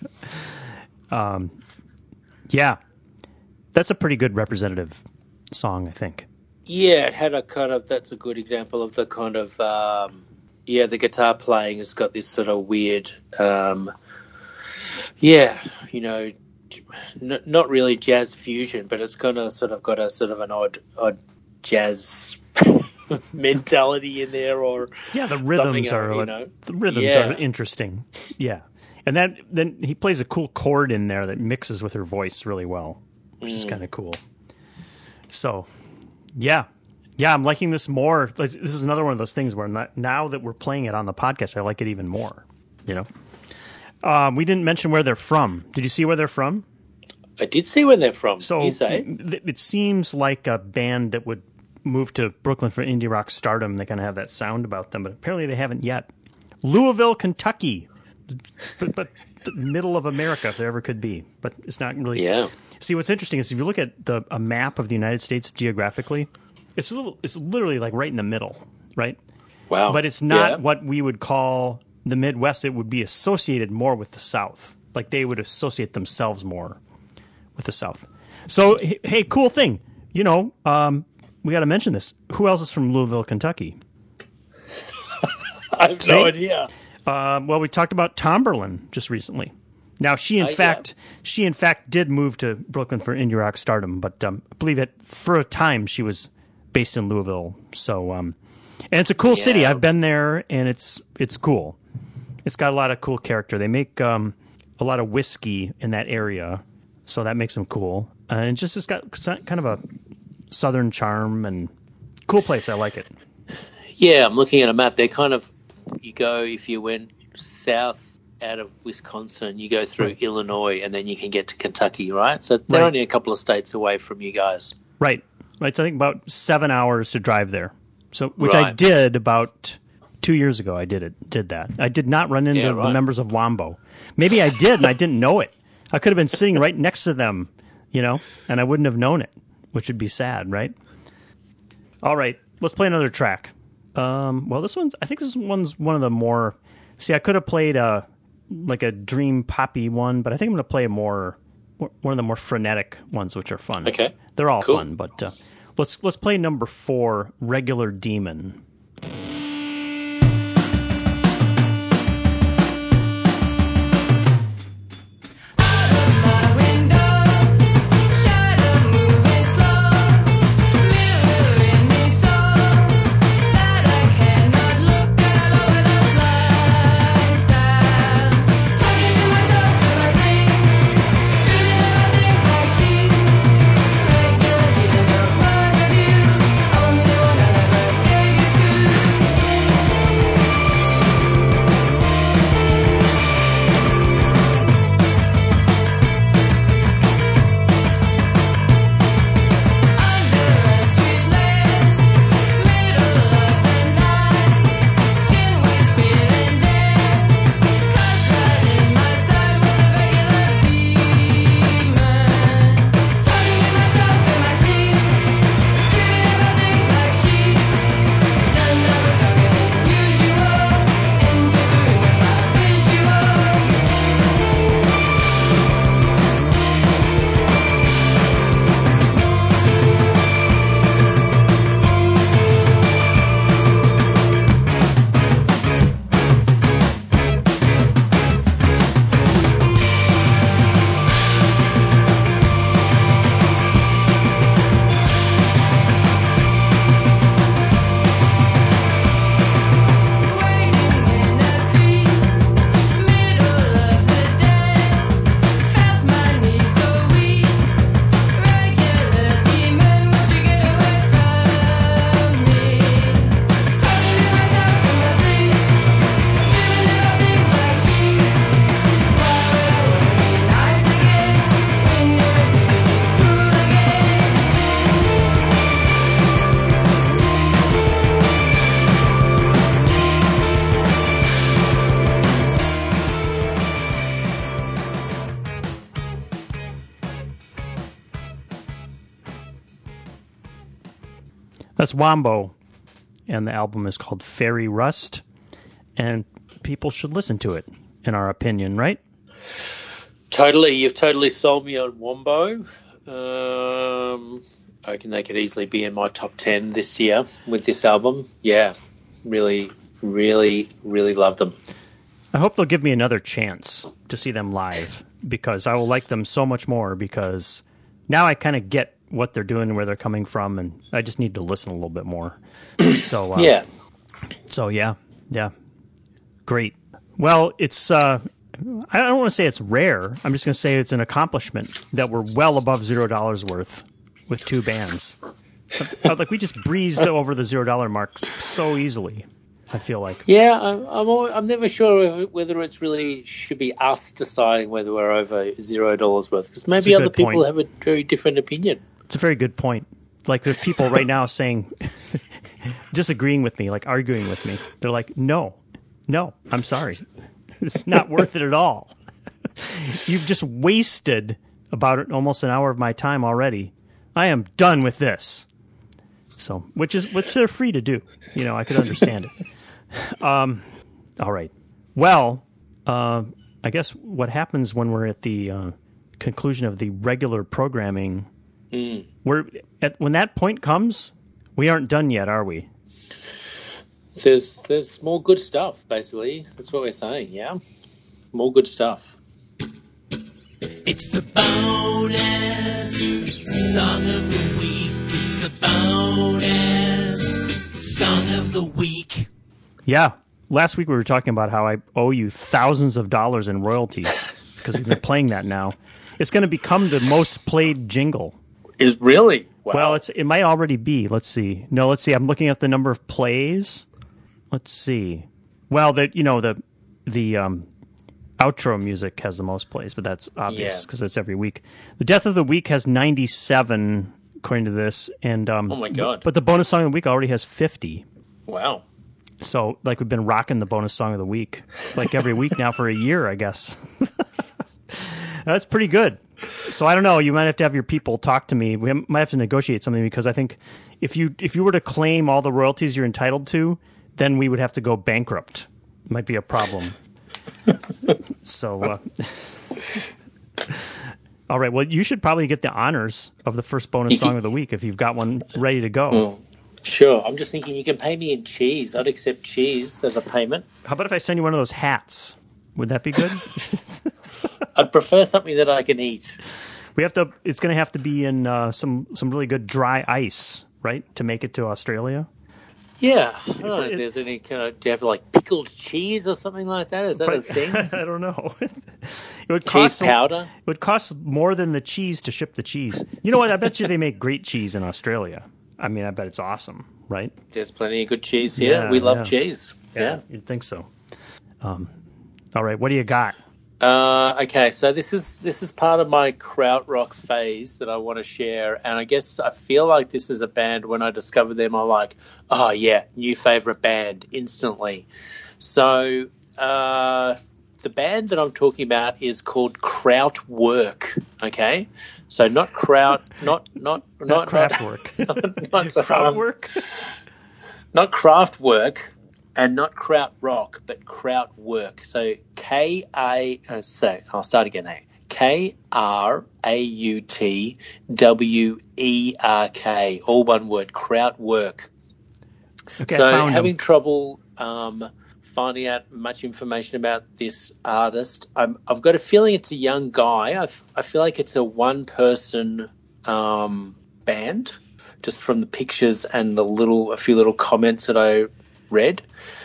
Speaker 1: Yeah. That's a pretty good representative song, I think.
Speaker 2: Yeah, it had a kind of, that's a good example of the kind of, um, yeah, the guitar playing has got this sort of weird, um, yeah, you know, n- not really jazz fusion, but it's kind of sort of got a sort of an odd, odd jazz mentality in there, or
Speaker 1: Yeah, the
Speaker 2: something,
Speaker 1: rhythms are
Speaker 2: you know.
Speaker 1: the rhythms
Speaker 2: Yeah.
Speaker 1: are interesting. Yeah. And that then he plays a cool chord in there that mixes with her voice really well, which is kind of cool. So, yeah. Yeah, I'm liking this more. This is another one of those things where not, now that we're playing it on the podcast, I like it even more, you know. Um, we didn't mention where they're from. Did you see where they're from?
Speaker 2: I did see where they're from.
Speaker 1: So
Speaker 2: you say?
Speaker 1: th- it seems like a band that would move to Brooklyn for indie rock stardom. They kind of have that sound about them, but apparently they haven't yet. Louisville, Kentucky, but, but the middle of America, if there ever could be. But it's not really.
Speaker 2: Yeah.
Speaker 1: See, what's interesting is if you look at the a map of the United States geographically, it's a little, it's literally like right in the middle, right?
Speaker 2: Wow.
Speaker 1: But it's not
Speaker 2: Yeah.
Speaker 1: what we would call the Midwest. It would be associated more with the South. Like they would associate themselves more with the South. So, h- hey, cool thing. You know, um, we got to mention this. Who else is from Louisville, Kentucky?
Speaker 2: I have
Speaker 1: See?
Speaker 2: no idea.
Speaker 1: Um, well, we talked about Tomberlin just recently. Now, she in
Speaker 2: Uh, yeah.
Speaker 1: fact, she in fact did move to Brooklyn for indie rock stardom, but um, I believe that for a time she was based in Louisville. So, um, and it's a cool city.
Speaker 2: Yeah.
Speaker 1: I've been there, and it's it's cool. It's got a lot of cool character. They make um, a lot of whiskey in that area, so that makes them cool. Uh, and just it's got kind of a southern charm and cool place. I like it.
Speaker 2: Yeah, I'm looking at a map. They're kind of, you go, if you went south out of Wisconsin, you go through
Speaker 1: Right.
Speaker 2: Illinois, and then you can get to Kentucky, right? So they're
Speaker 1: Right.
Speaker 2: only a couple of states away from you guys.
Speaker 1: Right. Right. So I think about seven hours to drive there. So, which I
Speaker 2: Right.
Speaker 1: did about two years ago. I did it. Did that. I did not run into
Speaker 2: Yeah,
Speaker 1: the
Speaker 2: right.
Speaker 1: members of Wombo. Maybe I did, and I didn't know it. I could have been sitting right next to them, you know, and I wouldn't have known it, which would be sad, right? All right. Let's play another track. Um, well, this one's. I think this one's one of the more. See, I could have played a like a dream poppy one, but I think I'm going to play a more one of the more frenetic ones, which are fun.
Speaker 2: Okay.
Speaker 1: They're all
Speaker 2: Cool.
Speaker 1: fun, but uh, let's let's play number four, Regular Demon.
Speaker 3: My window, shadow moving slow, mirroring me so that I cannot look out over the blind side. Talking to myself in my sleep, dreaming about things like sheep. Regular demon, one of you, only one I never get used to. Under a street lamp, middle of the night, skin was feeling bad. 'Cause right in my side was a regular demon, talking to myself in my sleep, dreaming about things like sheep. None of it felt unusual, interfering with my visuals. Waiting in a creek, middle of the day, felt my knees go weak. Regular demon, won't you get away from me? Talking to myself in my sleep, dreaming about things like sheep. Why would I wanna be nice again when you're making me cruel again?
Speaker 1: That's Wombo, and the album is called Fairy Rust. And people should listen to it, in our opinion, right?
Speaker 2: Totally. You've totally sold me on Wombo. Um, I reckon they could easily be in my top ten this year with this album. Yeah, really, really, really love them.
Speaker 1: I hope they'll give me another chance to see them live, because I will like them so much more, because now I kind of get what they're doing and where they're coming from, and I just need to listen a little bit more. So uh,
Speaker 2: Yeah.
Speaker 1: So yeah, yeah, great. Well, it's uh, I don't want to say it's rare. I'm just going to say it's an accomplishment that we're well above zero dollars worth with two bands. Like we just breezed over the zero dollar mark so easily. I feel like.
Speaker 2: Yeah, I'm. I'm, always, I'm never sure whether it's really should be us deciding whether we're over zero dollars worth, because maybe other people
Speaker 1: point.
Speaker 2: have a very different opinion.
Speaker 1: It's a very good point. Like there's people right now saying, disagreeing with me, like arguing with me. They're like, no, no, I'm sorry. It's not worth it at all. You've just wasted about almost an hour of my time already. I am done with this. So, which is which they're free to do. You know, I could understand it. Um, all right. Well, uh, I guess what happens when we're at the uh, conclusion of the regular programming,
Speaker 2: Mm.
Speaker 1: we're at, when that point comes, we aren't done yet, are we?
Speaker 2: There's there's more good stuff, basically. That's what we're saying, yeah? More good stuff.
Speaker 4: It's the bonus song of the week. It's the bonus song of the week.
Speaker 1: Yeah. Last week we were talking about how I owe you thousands of dollars in royalties because we've been playing that now. It's going to become the most played jingle.
Speaker 2: Is really? Wow.
Speaker 1: Well, it's it might already be. Let's see. No, let's see. I'm looking at the number of plays. Let's see. Well, the you know the the um, outro music has the most plays, but that's obvious because
Speaker 2: Yeah.
Speaker 1: it's every week. The Death of the Week has ninety-seven according to this, and um,
Speaker 2: Oh my God.
Speaker 1: But the bonus song of the week already has fifty.
Speaker 2: Wow.
Speaker 1: So like we've been rocking the bonus song of the week like every week now for a year, I guess. That's pretty good. So I don't know. You might have to have your people talk to me. We might have to negotiate something, because I think if you if you were to claim all the royalties you're entitled to, then we would have to go bankrupt. Might be a problem. So, uh, all right. Well, you should probably get the honors of the first bonus song of the week if you've got one ready to go.
Speaker 2: Mm. Sure. I'm just thinking you can pay me in cheese. I'd accept cheese as a payment.
Speaker 1: How about if I send you one of those hats? Would that be good?
Speaker 2: I'd prefer something that I can eat.
Speaker 1: We have to. It's going to have to be in uh, some some really good dry ice, right, to make it to Australia.
Speaker 2: Yeah. I don't know
Speaker 1: It-
Speaker 2: if there's any kind of... Do you have like pickled cheese or something like that? Is that a thing?
Speaker 1: I don't know. It would
Speaker 2: Cheese
Speaker 1: cost a-
Speaker 2: powder?
Speaker 1: It would cost more than the cheese to ship the cheese. You know what? I bet you they make great cheese in Australia. I mean, I bet it's awesome, right?
Speaker 2: There's plenty of good cheese here.
Speaker 1: Yeah,
Speaker 2: we love
Speaker 1: yeah.
Speaker 2: cheese. Yeah.
Speaker 1: You'd think so. Um, all right, what do you got?
Speaker 2: Uh, okay, so this is this is part of my krautrock phase that I want to share, and I guess I feel like this is a band. When I discovered them, I'm like, oh yeah, new favorite band instantly. So uh, the band that I'm talking about is called Krautwerk. Okay, so not kraut, not not
Speaker 1: Not
Speaker 2: not
Speaker 1: Kraftwerk.
Speaker 2: not, not, um,
Speaker 1: Kraftwerk?
Speaker 2: not Kraftwerk. And not Krautrock, but Krautwerk. So K A. Uh, so I'll start again. Eh? K R A U T W E R K. All one word. Krautwerk.
Speaker 1: Okay,
Speaker 2: so
Speaker 1: I found
Speaker 2: having
Speaker 1: them.
Speaker 2: trouble um, finding out much information about this artist. I'm, I've got a feeling it's a young guy. I, f- I feel like it's a one-person um, band, just from the pictures and the little, a few little comments that I read.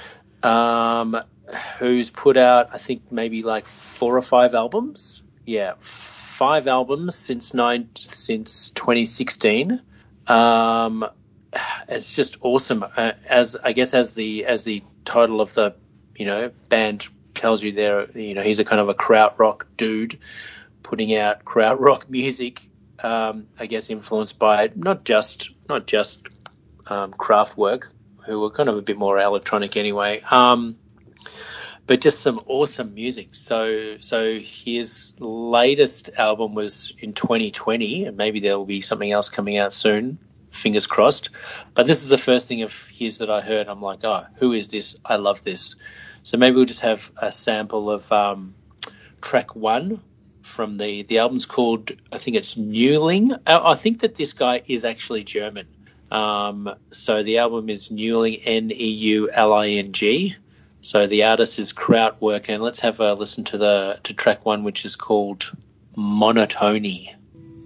Speaker 2: Um, who's put out, I think, maybe like four or five albums. Yeah, five albums since nine since twenty sixteen. Um, it's just awesome. Uh, as I guess as the as the title of the you know band tells you, there you know he's a kind of a krautrock dude putting out krautrock music. Um, I guess influenced by not just not just um, Kraftwerk, who were kind of a bit more electronic anyway, um, but just some awesome music. So so his latest album was in twenty twenty, and maybe there will be something else coming out soon fingers crossed. But this is the first thing of his that I heard. I'm like, oh, who is this? I love this. So maybe we'll just have a sample of um, track one from the, the album's called, I think it's Neuling. I, I think that this guy is actually German. Um, so the album is Neuling, N E U L I N G. So the artist is Krautwerk, and let's have a listen to the to track one, which is called Monotony.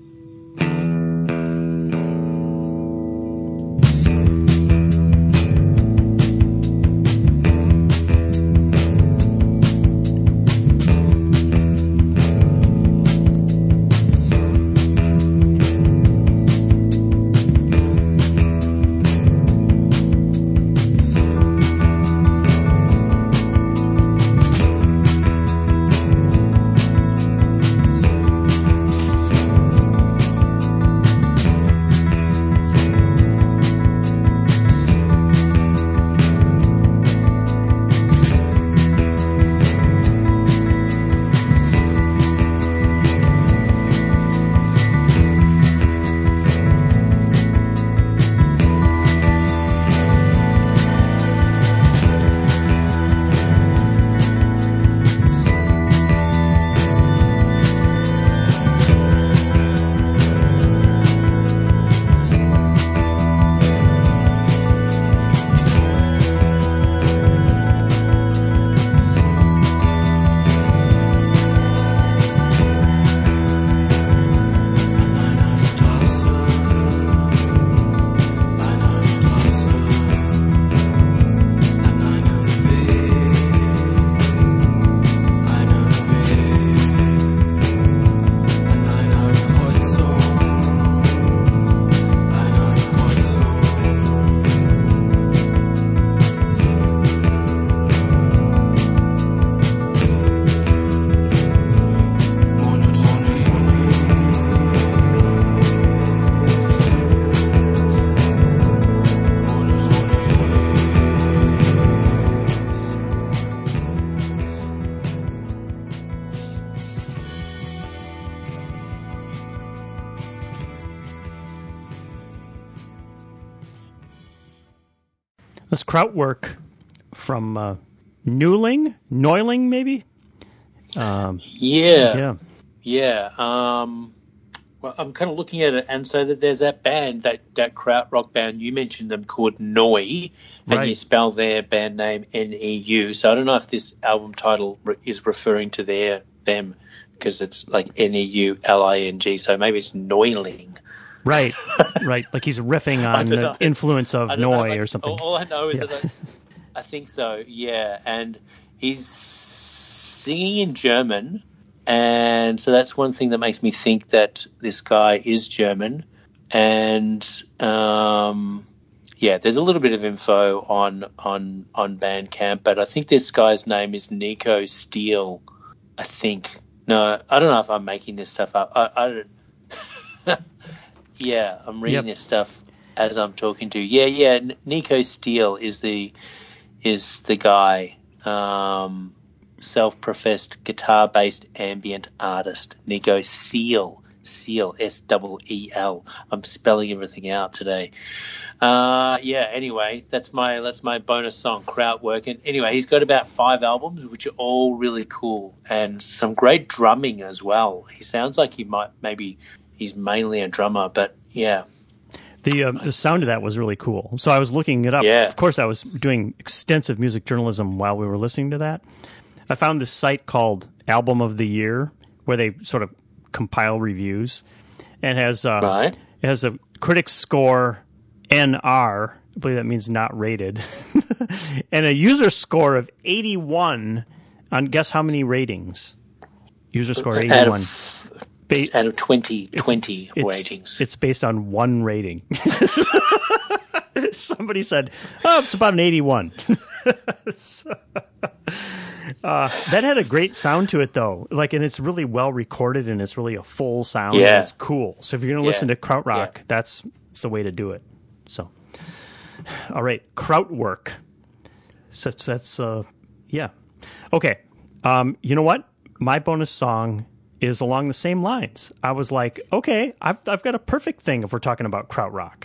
Speaker 1: That's Krautwerk from uh, Neuling, Neuling, maybe. Um,
Speaker 2: yeah,
Speaker 1: yeah,
Speaker 2: yeah. Um, well, I'm kind of looking at it, and so that there's that band, that that krautrock band you mentioned them called Neu, and
Speaker 1: Right.
Speaker 2: you spell their band name N E U. So I don't know if this album title re- is referring to their them because it's like N E U L I N G. So maybe it's Neuling.
Speaker 1: right, right. Like he's riffing
Speaker 2: I
Speaker 1: on
Speaker 2: don't
Speaker 1: the
Speaker 2: know.
Speaker 1: influence of
Speaker 2: I don't know,
Speaker 1: Noi
Speaker 2: like,
Speaker 1: or something.
Speaker 2: All, all I know is
Speaker 1: Yeah.
Speaker 2: that I, I think so, yeah. And he's singing in German, and so that's one thing that makes me think that this guy is German. And um, yeah, there's a little bit of info on on on Bandcamp, but I think this guy's name is Nico Steele. I think. No, I don't know if I'm making this stuff up. I, I don't. Yeah, I'm reading
Speaker 1: Yep.
Speaker 2: this stuff as I'm talking to. Yeah, yeah. N- Nico Steele is the is the guy, um, self-professed guitar-based ambient artist. Nico Seal, Seal, S E E L. I'm spelling everything out today. Uh, yeah. Anyway, that's my that's my bonus song, Krautwerk. And anyway, he's got about five albums, which are all really cool, and some great drumming as well. He sounds like he might maybe. He's mainly a drummer, but yeah.
Speaker 1: The uh, the sound of that was really cool. So I was looking it up.
Speaker 2: Yeah.
Speaker 1: Of course, I was doing extensive music journalism while we were listening to that. I found this site called Album of the Year, where they sort of compile reviews, and has uh,
Speaker 2: Right.
Speaker 1: it has a critic score N R. I believe that means not rated, and a user score of eighty-one. On guess how many ratings? User score
Speaker 2: Out
Speaker 1: eighty-one.
Speaker 2: of,
Speaker 1: Ba-
Speaker 2: out of twenty, twenty
Speaker 1: it's,
Speaker 2: ratings.
Speaker 1: It's based on one rating. Somebody said, "Oh, it's about an eighty-one." So, uh, that had a great sound to it, though. Like, and it's really well recorded, and it's really a full sound.
Speaker 2: Yeah.
Speaker 1: And it's cool. So if you're going to
Speaker 2: Yeah.
Speaker 1: listen to krautrock,
Speaker 2: Yeah.
Speaker 1: that's, that's the way to do it. So, all right, Krautwerk. So that's, that's uh, yeah, okay. Um, you know what? My bonus song is along the same lines. I was like, okay, I've I've got a perfect thing if we're talking about krautrock.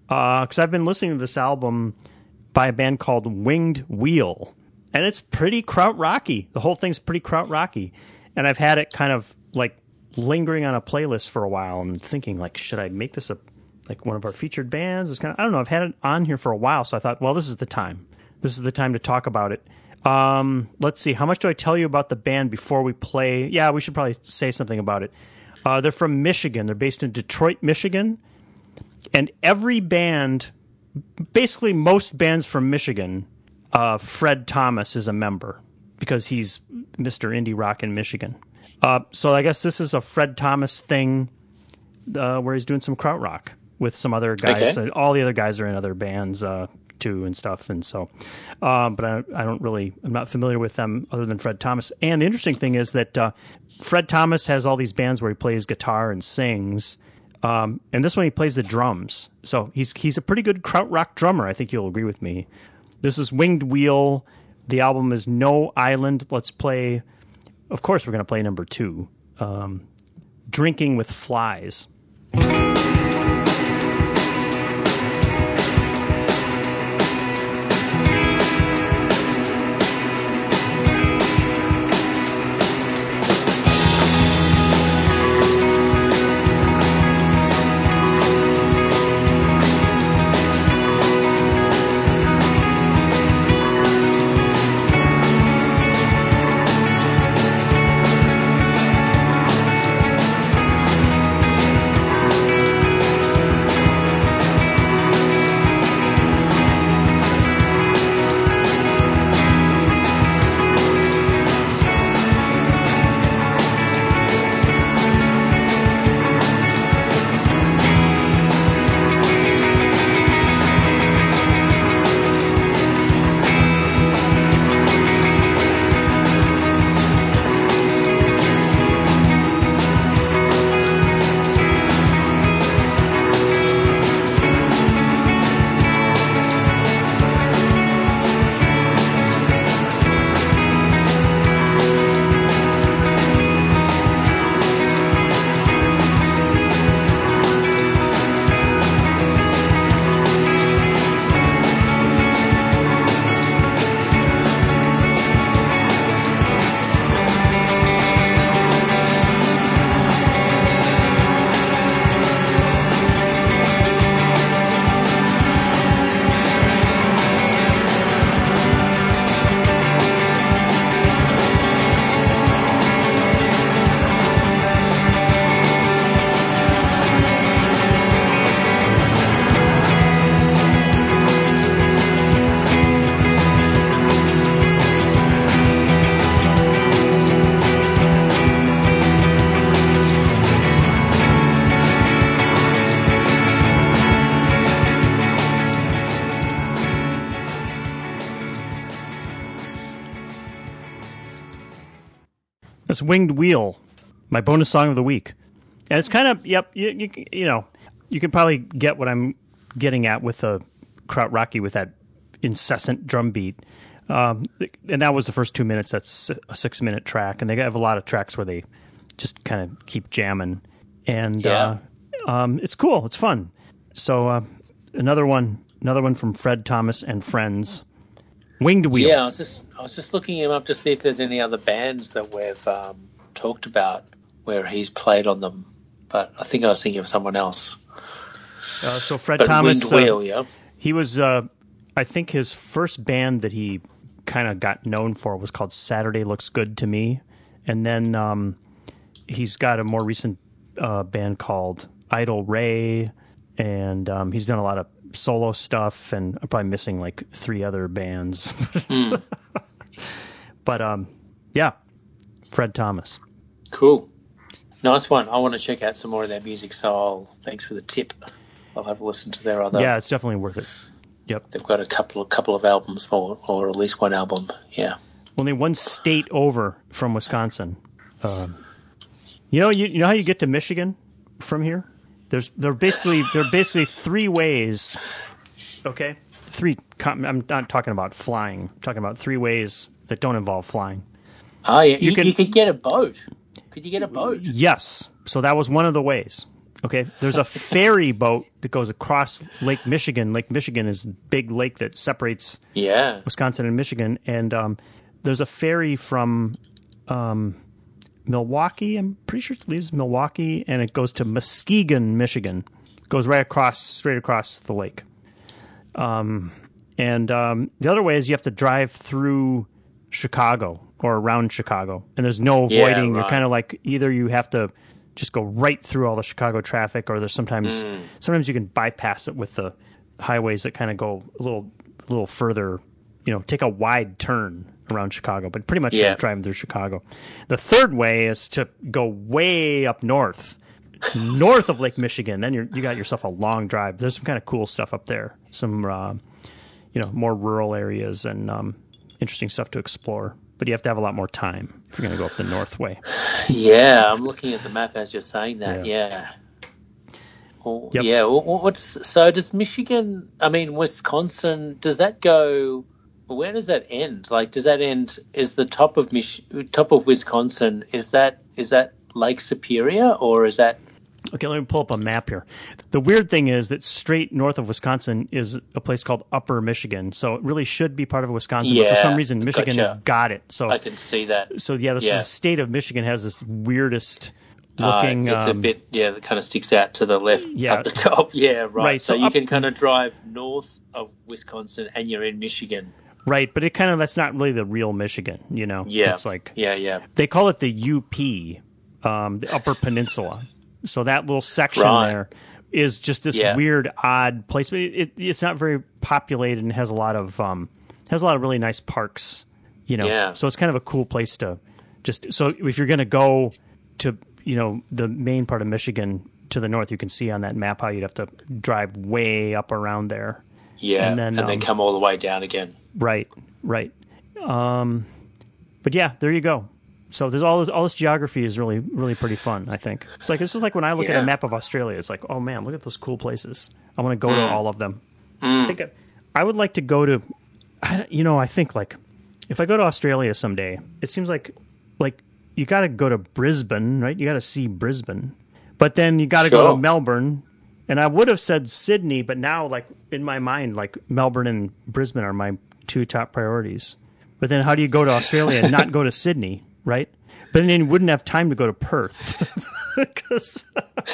Speaker 1: because I've been listening to this album by a band called Winged Wheel, and it's pretty krautrocky. The whole thing's pretty krautrocky, and I've had it kind of like lingering on a playlist for a while and thinking like, should I make this a like one of our featured bands? It's kind of, I don't know. I've had it on here for a while, so I thought, well, this is the time. This is the time to talk about it. Um, let's see. How much do I tell you about the band before we play? Yeah, we should probably say something about it. Uh, they're from Michigan. They're based in Detroit, Michigan. And every band, basically most bands from Michigan, uh, Fred Thomas is a member because he's Mister Indie Rock in Michigan. Uh, so I guess this is a Fred Thomas thing uh, where he's doing some krautrock with some other guys.
Speaker 2: Okay.
Speaker 1: Uh, all the other guys are in other bands uh, too and stuff. And so, um, but I, I don't really, I'm not familiar with them other than Fred Thomas. And the interesting thing is that uh, Fred Thomas has all these bands where he plays guitar and sings. Um, and this one he plays the drums. So he's he's a pretty good krautrock drummer. I think you'll agree with me. This is Winged Wheel. The album is No Island. Let's play, of course we're going to play number two, um, Drinking with Flies. That's Winged Wheel, my bonus song of the week. And it's kind of, yep, you, you, you know, you can probably get what I'm getting at with the krautrocky with that incessant drum beat. Um, and that was the first two minutes. That's a six-minute track. And they have a lot of tracks where they just kind of keep jamming. And
Speaker 2: Yeah.
Speaker 1: uh, um, it's cool. It's fun. So uh, another one, another one from Fred Thomas and Friends. Winged Wheel.
Speaker 2: Yeah, I was just I was just looking him up to see if there's any other bands that we've um, talked about where he's played on them, but I think I was thinking of someone else.
Speaker 1: Uh, so Fred
Speaker 2: But
Speaker 1: Thomas,
Speaker 2: Winged
Speaker 1: uh,
Speaker 2: Wheel, yeah.
Speaker 1: he was, uh, I think his first band that he kind of got known for was called Saturday Looks Good to Me, and then um, he's got a more recent uh, band called Idle Ray, and um, he's done a lot of solo stuff, and I'm probably missing like three other bands.
Speaker 2: Mm.
Speaker 1: But um, yeah, Fred Thomas.
Speaker 2: Cool. Nice one. I want to check out some more of their music, so I'll, thanks for the tip. I'll have a listen to their other.
Speaker 1: Yeah, it's definitely worth it. Yep.
Speaker 2: They've got a couple of couple of albums, or, or at least one album. Yeah.
Speaker 1: Only one state over from Wisconsin. Um, you know, you, you know how you get to Michigan from here? There's there are basically there are basically three ways. Okay, three. I'm not talking about flying. I'm talking about three ways that don't involve flying.
Speaker 2: Oh, yeah. You,
Speaker 1: You
Speaker 2: you,
Speaker 1: can-
Speaker 2: could get a boat. Could you get a boat?
Speaker 1: Yes, so that was one of the ways. Okay, there's a ferry boat that goes across Lake Michigan. Lake Michigan is a big lake that separates
Speaker 2: Yeah.
Speaker 1: Wisconsin and Michigan, and um, there's a ferry from um, Milwaukee. I'm pretty sure it leaves Milwaukee, and it goes to Muskegon, Michigan. It goes right across, straight across the lake. Um, and um, the other way is you have to drive through Chicago or around Chicago, and there's no
Speaker 2: Yeah,
Speaker 1: avoiding. You're
Speaker 2: right.
Speaker 1: kind of like either you have to just go right through all the Chicago traffic, or there's sometimes
Speaker 2: Mm.
Speaker 1: sometimes you can bypass it with the highways that kind of go a little a little further, you know, take a wide turn around Chicago, but pretty much
Speaker 2: Yeah.
Speaker 1: you're driving through Chicago. The third way is to go way up north, north of Lake Michigan. Then you're, you got yourself a long drive. There's some kind of cool stuff up there, some uh, you know, more rural areas and um, interesting stuff to explore. But you have to have a lot more time if you're going to go up the north way.
Speaker 2: Yeah, I'm looking at the map as you're saying that. Yeah. Well,
Speaker 1: Yep.
Speaker 2: Yeah. Well, what's so? Does Michigan? I mean, Wisconsin. Does that go? Where does that end? Like, does that end? Is the top of Mich- top of Wisconsin? Is that is that Lake Superior, or is that?
Speaker 1: Okay, let me pull up a map here. The weird thing is that straight north of Wisconsin is a place called Upper Michigan. So it really should be part of Wisconsin, but for
Speaker 2: Yeah,
Speaker 1: some reason Michigan
Speaker 2: gotcha.
Speaker 1: got it. So
Speaker 2: I can see that.
Speaker 1: so yeah, this
Speaker 2: Yeah.
Speaker 1: is state of Michigan has this weirdest
Speaker 2: Uh,
Speaker 1: looking
Speaker 2: it's
Speaker 1: um,
Speaker 2: a bit, yeah, that kind of sticks out to the left
Speaker 1: Yeah.
Speaker 2: up the top. Yeah, right.
Speaker 1: Right,
Speaker 2: So,
Speaker 1: so
Speaker 2: you
Speaker 1: up-
Speaker 2: can kind of drive north of Wisconsin and you're in Michigan.
Speaker 1: right, but it kind of that's not really the real Michigan, you know.
Speaker 2: Yeah.
Speaker 1: It's like
Speaker 2: Yeah, yeah.
Speaker 1: they call it the U P, um, the Upper Peninsula. So that little section
Speaker 2: Right.
Speaker 1: there is just this
Speaker 2: Yeah.
Speaker 1: weird, odd place. But it, it, it's not very populated and has a lot of um, has a lot of really nice parks. You know,
Speaker 2: Yeah.
Speaker 1: so it's kind of a cool place to just. So if you're going to go to, you know, the main part of Michigan to the north, you can see on that map how you'd have to drive way up around there.
Speaker 2: Yeah.
Speaker 1: And then,
Speaker 2: and then
Speaker 1: um,
Speaker 2: come all the way down again.
Speaker 1: Right, right. Um, but yeah, there you go. So there's all this all this geography is really really pretty fun. I think it's like this is like when I look at
Speaker 2: Yeah.
Speaker 1: a map of Australia. It's like, oh man, look at those cool places. I want to go to
Speaker 2: Mm.
Speaker 1: all of them. I think I, I would like to go to. I, don't- you know, I think like if I go to Australia someday, it seems like like you got to go to Brisbane, right? You got to see Brisbane, but then you got to go
Speaker 2: Sure.
Speaker 1: to Melbourne. And I would have said Sydney, but now like in my mind, like Melbourne and Brisbane are my two top priorities. But then how do you go to Australia and not go to Sydney, right? But then you wouldn't have time to go to Perth because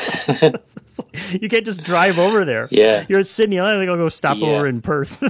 Speaker 1: you can't just drive over there.
Speaker 2: Yeah.
Speaker 1: You're in Sydney. I think I'll go stop
Speaker 2: Yeah.
Speaker 1: over in Perth.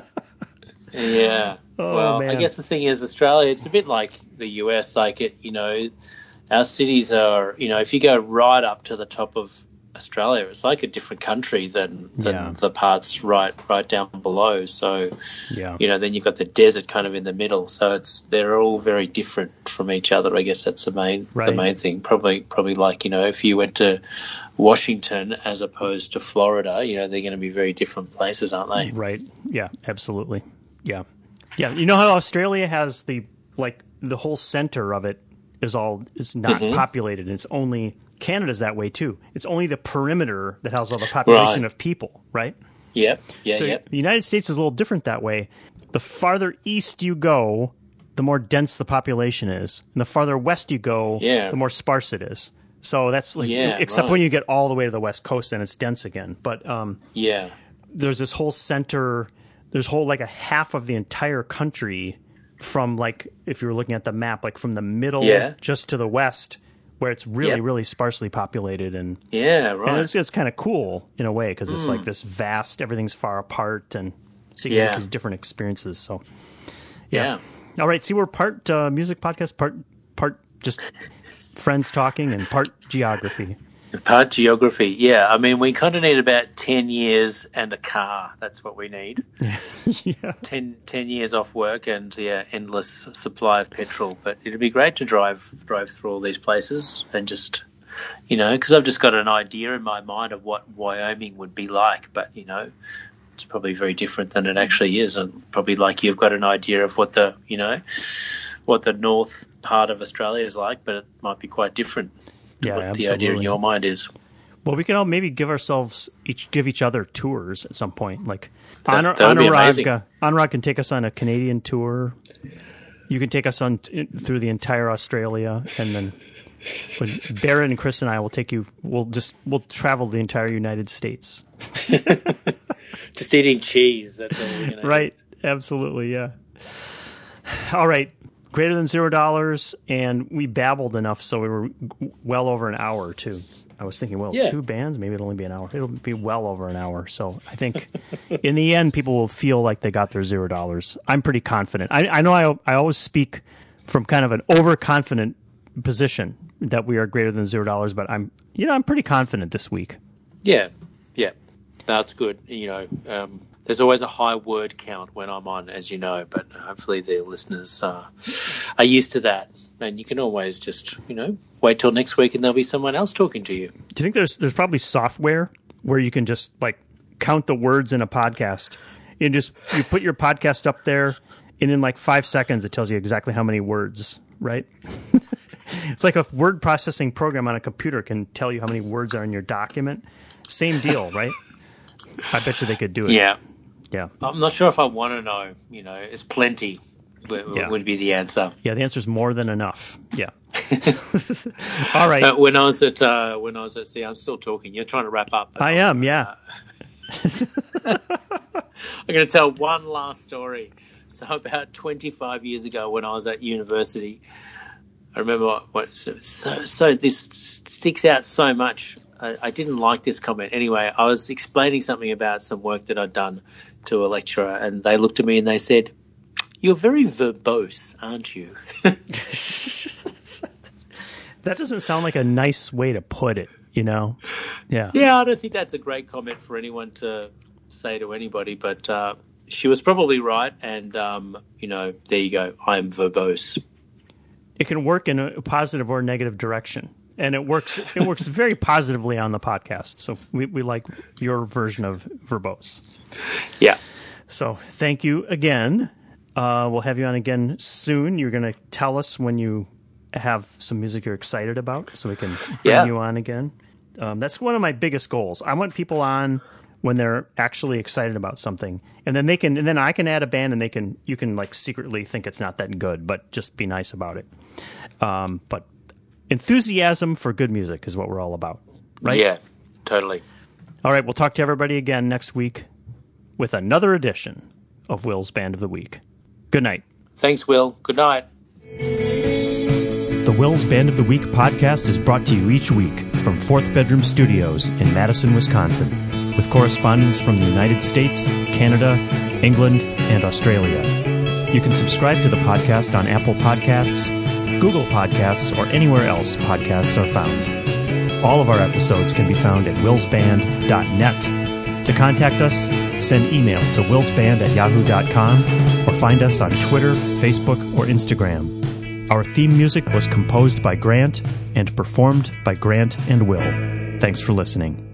Speaker 2: Yeah.
Speaker 1: Oh,
Speaker 2: well, I
Speaker 1: man.
Speaker 2: guess the thing is, Australia, it's a bit like the U S. Like, it, you know, our cities are, you know, if you go right up to the top of Australia, it's like a different country than, than
Speaker 1: Yeah.
Speaker 2: the parts right right down below. So,
Speaker 1: Yeah.
Speaker 2: you know, then you've got the desert kind of in the middle. So it's they're all very different from each other. I guess that's the main
Speaker 1: Right.
Speaker 2: the main thing. Probably probably like, you know, if you went to Washington as opposed to Florida, you know, they're going to be very different places, aren't they?
Speaker 1: Right. Yeah, absolutely. Yeah. Yeah. You know how Australia has the, like, the whole center of it is all, is not
Speaker 2: Mm-hmm.
Speaker 1: populated. It's only, Canada's that way too. It's only the perimeter that has all the population
Speaker 2: Right.
Speaker 1: of people, right?
Speaker 2: Yep. Yeah.
Speaker 1: So
Speaker 2: yep.
Speaker 1: the United States is a little different that way. The farther east you go, the more dense the population is. And the farther west you go,
Speaker 2: Yeah.
Speaker 1: the more sparse it is. So that's like,
Speaker 2: Yeah,
Speaker 1: except
Speaker 2: right.
Speaker 1: when you get all the way to the west coast, then it's dense again. But, um,
Speaker 2: Yeah.
Speaker 1: there's this whole center, there's whole like a half of the entire country from like, if you were looking at the map, like from the middle
Speaker 2: Yeah.
Speaker 1: just to the west, where it's really,
Speaker 2: Yep.
Speaker 1: really sparsely populated. And,
Speaker 2: Yeah.
Speaker 1: and
Speaker 2: Right.
Speaker 1: it's, it's kind of cool in a way because it's like this vast, everything's far apart. And so you
Speaker 2: Yeah.
Speaker 1: get these different experiences. So,
Speaker 2: Yeah.
Speaker 1: All right. See, we're part uh, music podcast, part, part just friends talking, and part geography.
Speaker 2: Part geography. Yeah. I mean, we kind of need about ten years and a car. That's what we need.
Speaker 1: Yeah.
Speaker 2: ten, ten years off work and, yeah, endless supply of petrol. But it'd be great to drive drive through all these places and just, you know, because I've just got an idea in my mind of what Wyoming would be like. But, you know, it's probably very different than it actually is. And probably like you've got an idea of what the, you know, what the north part of Australia is like, but it might be quite different to
Speaker 1: Yeah,
Speaker 2: what the
Speaker 1: absolutely.
Speaker 2: idea in your mind is.
Speaker 1: Well, we can all maybe give ourselves each give each other tours at some point. Like
Speaker 2: That-
Speaker 1: Honor,
Speaker 2: that would be amazing.
Speaker 1: Anurag, uh, Anurag can take us on a Canadian tour. You can take us on t- through the entire Australia, and then When Barrett and Chris and I will take you. We'll just we'll travel the entire United States.
Speaker 2: Just eating cheese. That's all we're gonna
Speaker 1: Right. Absolutely. Yeah. All right. Greater than zero dollars, and we babbled enough, so we were well over an hour too. I was thinking, well,
Speaker 2: Yeah.
Speaker 1: two bands, maybe it'll only be an hour. It'll be well over an hour. So I think in the end, people will feel like they got their zero dollars. I'm pretty confident. I, I know I, I always speak from kind of an overconfident position that we are greater than zero dollars, but I'm, you know, I'm pretty confident this week.
Speaker 2: Yeah, yeah, that's good. You know, um, there's always a high word count when I'm on, as you know, but hopefully the listeners uh, are used to that. And you can always just, you know, wait till next week and there'll be someone else talking to you.
Speaker 1: Do you think there's there's probably software where you can just like count the words in a podcast? You just you put your podcast up there, and in like five seconds it tells you exactly how many words, right? It's like a word processing program on a computer can tell you how many words are in your document. Same deal, right? I bet you they could do it.
Speaker 2: Yeah.
Speaker 1: Yeah.
Speaker 2: I'm not sure if I want to know. You know, it's plenty w-
Speaker 1: Yeah.
Speaker 2: would be the answer.
Speaker 1: Yeah, the answer is more than enough. Yeah. All right.
Speaker 2: Uh, when I was at, uh, when I was at, see, I'm still talking. You're trying to wrap up.
Speaker 1: I am, yeah.
Speaker 2: I'm going to tell one last story. So about twenty-five years ago when I was at university, I remember what, what so, so, so this sticks out so much. I, I didn't like this comment. Anyway, I was explaining something about some work that I'd done to a lecturer, and they looked at me and they said, "You're very verbose, aren't you?"
Speaker 1: That doesn't sound like a nice way to put it, you know? Yeah.
Speaker 2: Yeah, I don't think that's a great comment for anyone to say to anybody, but uh, she was probably right, and, um, you know, there you go. I'm verbose.
Speaker 1: It can work in a positive or negative direction. And it works it works very positively on the podcast. So we, we like your version of verbose.
Speaker 2: Yeah.
Speaker 1: So thank you again. Uh, we'll have you on again soon. You're going to tell us when you have some music you're excited about so we can bring
Speaker 2: Yeah.
Speaker 1: you on again. Um, that's one of my biggest goals. I want people on when they're actually excited about something. And then they can and then I can add a band and they can you can like secretly think it's not that good, but just be nice about it. Um, but enthusiasm for good music is what we're all about, right?
Speaker 2: Yeah, totally.
Speaker 1: All right, we'll talk to everybody again next week with another edition of Will's Band of the Week. Good night.
Speaker 2: Thanks, Will. Good night.
Speaker 1: The Will's Band of the Week podcast is brought to you each week from Fourth Bedroom Studios in Madison, Wisconsin, with correspondents from the United States, Canada, England, and Australia. You can subscribe to the podcast on Apple Podcasts, Google Podcasts, or anywhere else podcasts are found. All of our episodes can be found at wills band dot net. To contact us, send email to willsband at yahoo dot com or find us on Twitter, Facebook, or Instagram. Our theme music was composed by Grant and performed by Grant and Will. Thanks for listening.